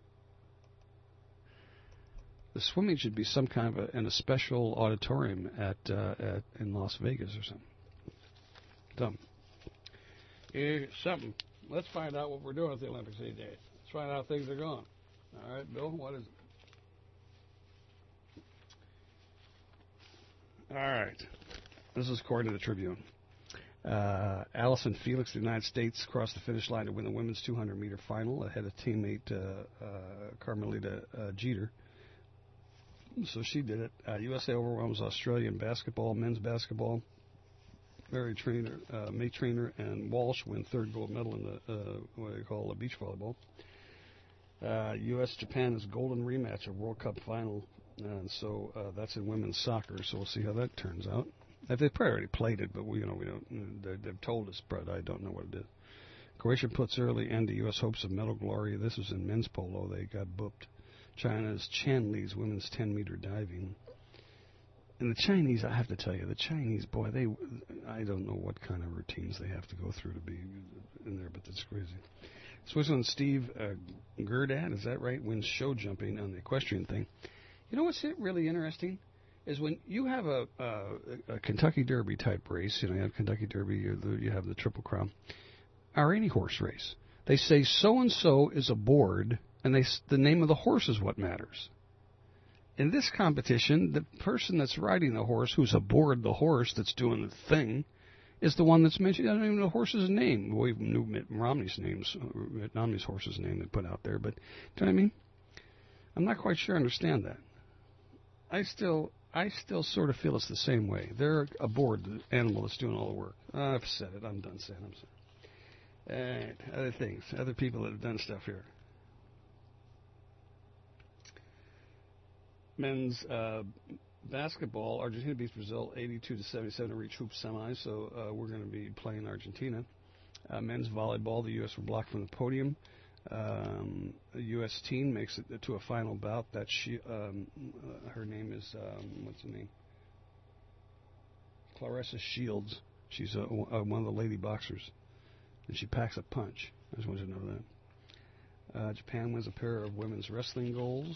The swimming should be some kind of a, in a special auditorium at, uh, at in Las Vegas or something. Something. Yeah, something. Let's find out what we're doing at the Olympics these days. Let's find out how things are going. All right, Bill, what is it? All right. This is according to the Tribune. Uh, Allison Felix of the United States crossed the finish line to win the women's two hundred meter final ahead of teammate uh, uh, Carmelita uh, Jeter. So she did it. Uh, U S A overwhelms Australia in basketball, men's basketball. Mary Trainer, uh, May Trainer and Walsh win third gold medal in the uh, what they call a beach volleyball. Uh, U S Japan is golden rematch of World Cup final, and so uh, that's in women's soccer. So we'll see how that turns out. They've probably already played it, but we, you know, we don't. They've told us, but I don't know what it is. Croatia puts early end to U S hopes of medal glory. This was in men's polo. They got booped. China's Chen leads women's ten meter diving. And the Chinese, I have to tell you, the Chinese, boy, they, I don't know what kind of routines they have to go through to be in there, but that's crazy. Switzerland's Steve uh, Gerdad, is that right, wins show jumping on the equestrian thing. You know what's really interesting? Is when you have a, a, a Kentucky Derby type race, you know, you have Kentucky Derby, you, you have the Triple Crown, or any horse race. They say so-and-so is aboard, and they the name of the horse is what matters. In this competition, the person that's riding the horse, who's aboard the horse that's doing the thing, is the one that's mentioned. I don't even know the horse's name. We knew Mitt Romney's names, Mitt Romney's horse's name they put out there, but do you know what I mean? I'm not quite sure I understand that. I still... I still sort of feel it's the same way. They're aboard the animal that's doing all the work. I've said it. I'm done saying it. I'm sorry. All right. Other things. Other people that have done stuff here. Men's uh, basketball. Argentina beats Brazil eighty-two to seventy-seven to reach hoop semis, so uh, we're going to be playing Argentina. Uh, men's volleyball. The U S were blocked from the podium. Um, the U S team makes it to a final bout. That she, um, uh, her name is um, what's her name? Clarissa Shields. She's a, a, one of the lady boxers, and she packs a punch. I just want you to know that. Uh, Japan wins a pair of women's wrestling golds.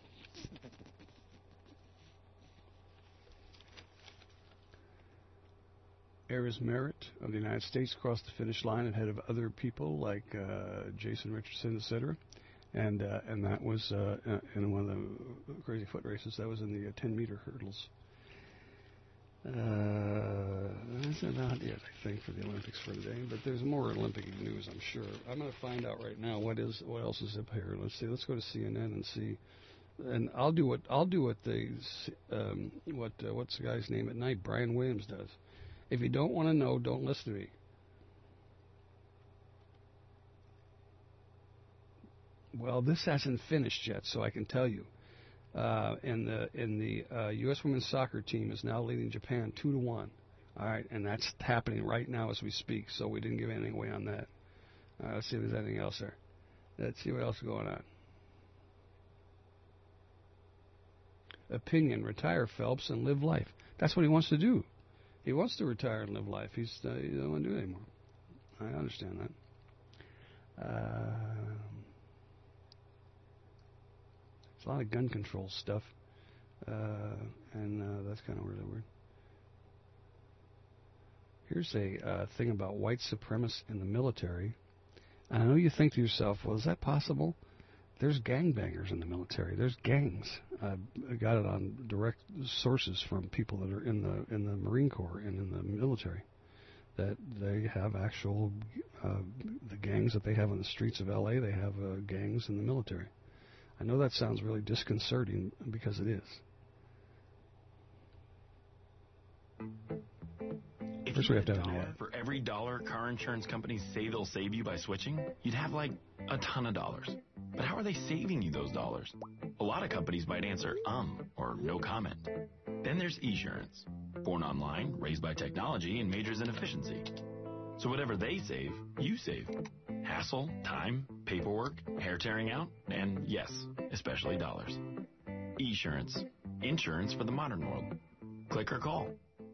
Aries Merritt of the United States crossed the finish line ahead of other people like uh, Jason Richardson, et cetera. And uh, and that was uh, in one of the crazy foot races. That was in the uh, ten meter hurdles. Uh, that's about it, I think, for the Olympics for today. But there's more Olympic news, I'm sure. I'm going to find out right now what is what else is up here. Let's see. Let's go to C N N and see. And I'll do what I'll do what they um, what uh, what's the guy's name at night? Brian Williams does. If you don't want to know, don't listen to me. Well, this hasn't finished yet, so I can tell you. Uh, and the in the uh, U S women's soccer team is now leading Japan two to one. All right, and that's happening right now as we speak. So we didn't give anything away on that. Uh, let's see if there's anything else there. Let's see what else is going on. Opinion: retire Phelps and live life. That's what he wants to do. He wants to retire and live life. He's, uh, he doesn't want to do it anymore. I understand that. Uh, it's a lot of gun control stuff, uh, and uh, that's kind of really weird. Here's a uh, thing about white supremacists in the military. And I know you think to yourself, well, is that possible? There's gangbangers in the military. There's gangs. I got it on direct sources from people that are in the in the Marine Corps and in the military, that they have actual uh, the gangs that they have on the streets of L A. They have uh, gangs in the military. I know that sounds really disconcerting because it is. If First, we have to have an ad. For every dollar car insurance companies say they'll save you by switching, you'd have like a ton of dollars. But how are they saving you those dollars? A lot of companies might answer um or no comment. Then there's Esurance. Born online, raised by technology, and majors in efficiency. So whatever they save, you save. Hassle, time, paperwork, hair tearing out, and yes, especially dollars. Esurance. Insurance for the modern world. Click or call.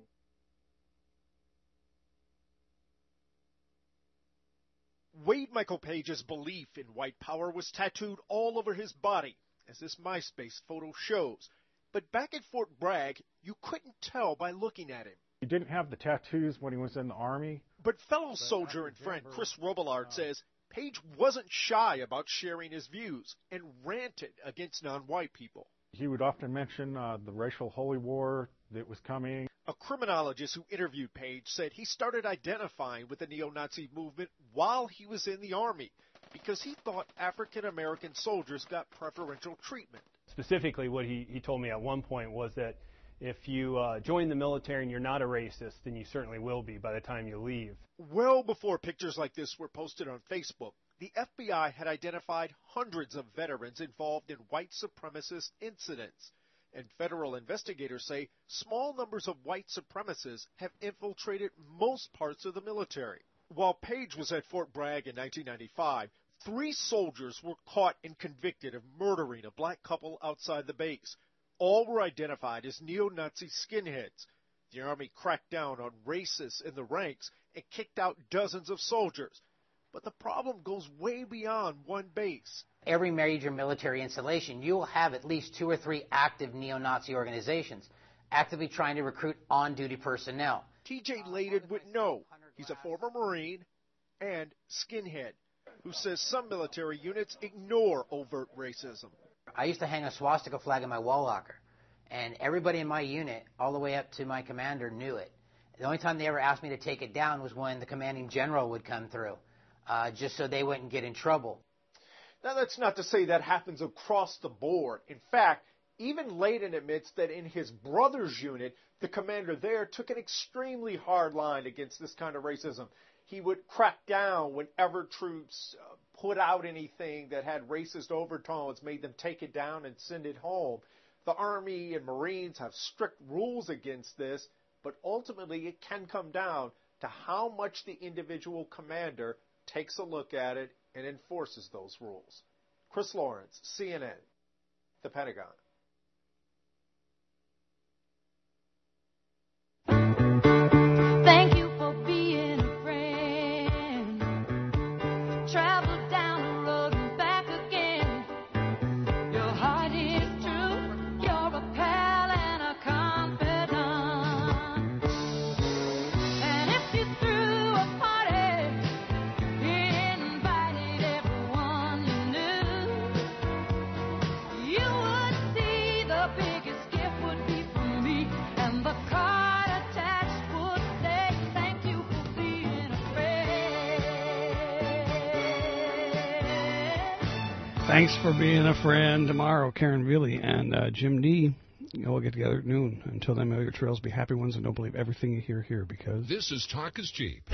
Wade Michael Page's belief in white power was tattooed all over his body, as this MySpace photo shows. But back at Fort Bragg, you couldn't tell by looking at him. He didn't have the tattoos when he was in the Army. But fellow soldier and friend Chris Robillard says Page wasn't shy about sharing his views and ranted against non-white people. He would often mention uh, the racial holy war that was coming. A criminologist who interviewed Page said he started identifying with the neo-Nazi movement while he was in the Army because he thought African-American soldiers got preferential treatment. Specifically, what he, he told me at one point was that if you uh, join the military and you're not a racist, then you certainly will be by the time you leave. Well before pictures like this were posted on Facebook, the F B I had identified hundreds of veterans involved in white supremacist incidents. And federal investigators say small numbers of white supremacists have infiltrated most parts of the military. While Page was at Fort Bragg in nineteen ninety-five, three soldiers were caught and convicted of murdering a black couple outside the base. All were identified as neo-Nazi skinheads. The Army cracked down on racists in the ranks and kicked out dozens of soldiers. But the problem goes way beyond one base. Every major military installation, you will have at least two or three active neo-Nazi organizations actively trying to recruit on-duty personnel. T J Layden would know. He's a former Marine and skinhead who says some military units ignore overt racism. I used to hang a swastika flag in my wall locker, and everybody in my unit, all the way up to my commander, knew it. The only time they ever asked me to take it down was when the commanding general would come through, uh, just so they wouldn't get in trouble. Now, that's not to say that happens across the board. In fact, even Layden admits that in his brother's unit, the commander there took an extremely hard line against this kind of racism. He would crack down whenever troops uh, put out anything that had racist overtones, made them take it down and send it home. The Army and Marines have strict rules against this, but ultimately it can come down to how much the individual commander takes a look at it and enforces those rules. Chris Lawrence, C N N, The Pentagon. Thank you for being a friend. Travel down the road and back again. Your heart is true. You're a pal and a confidant. And if you threw a party, invited everyone you knew, you would see the biggest gift would be from me, and the card attached would say thank you for being a friend. Thanks for being a friend. Tomorrow, Karen Veely and uh, Jim D. We'll get together at noon. Until then, may your trails be happy ones and don't believe everything you hear here because... This is Talk is Cheap.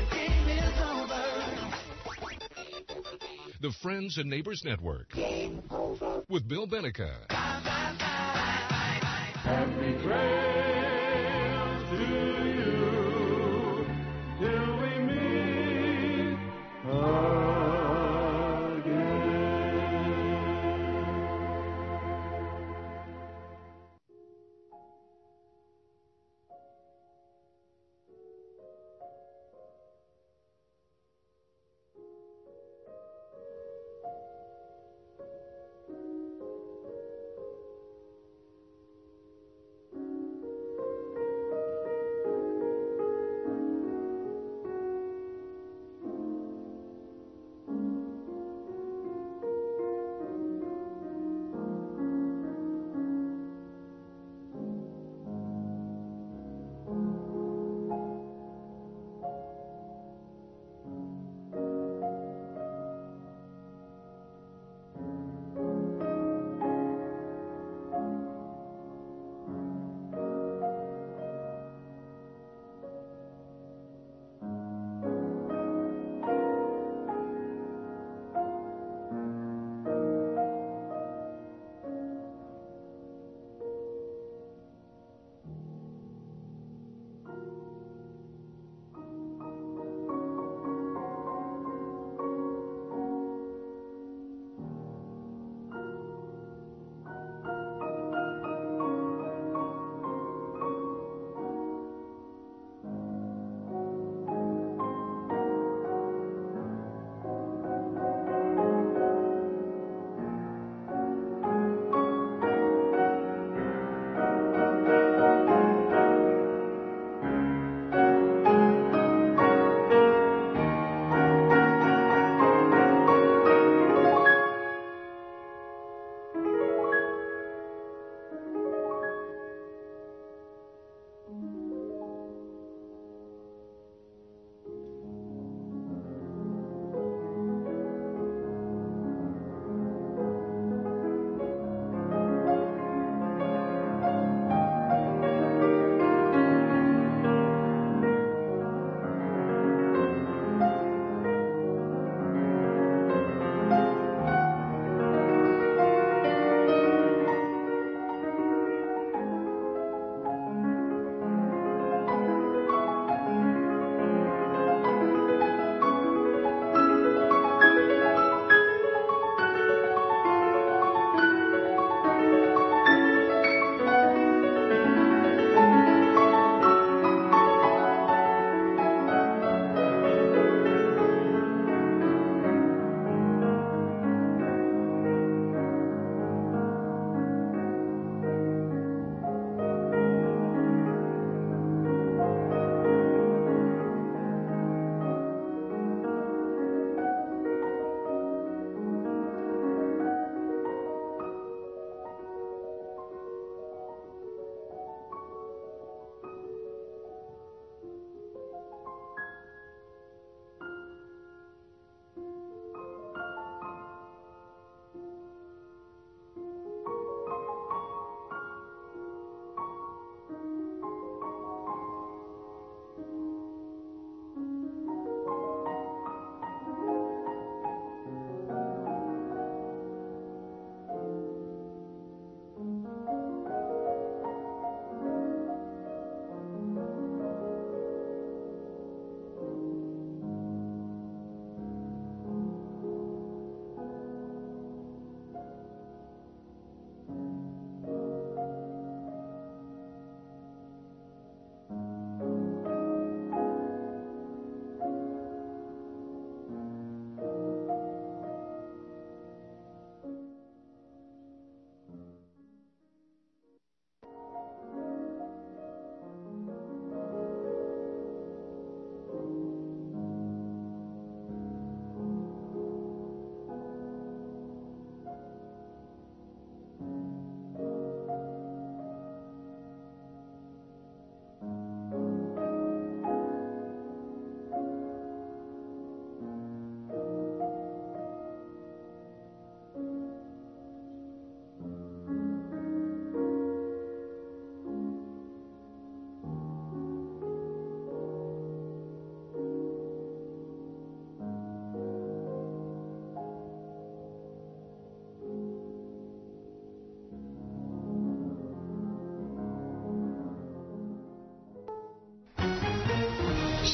The Friends and Neighbors Network. With Bill Benica. Happy trails to you till we meet again.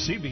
C B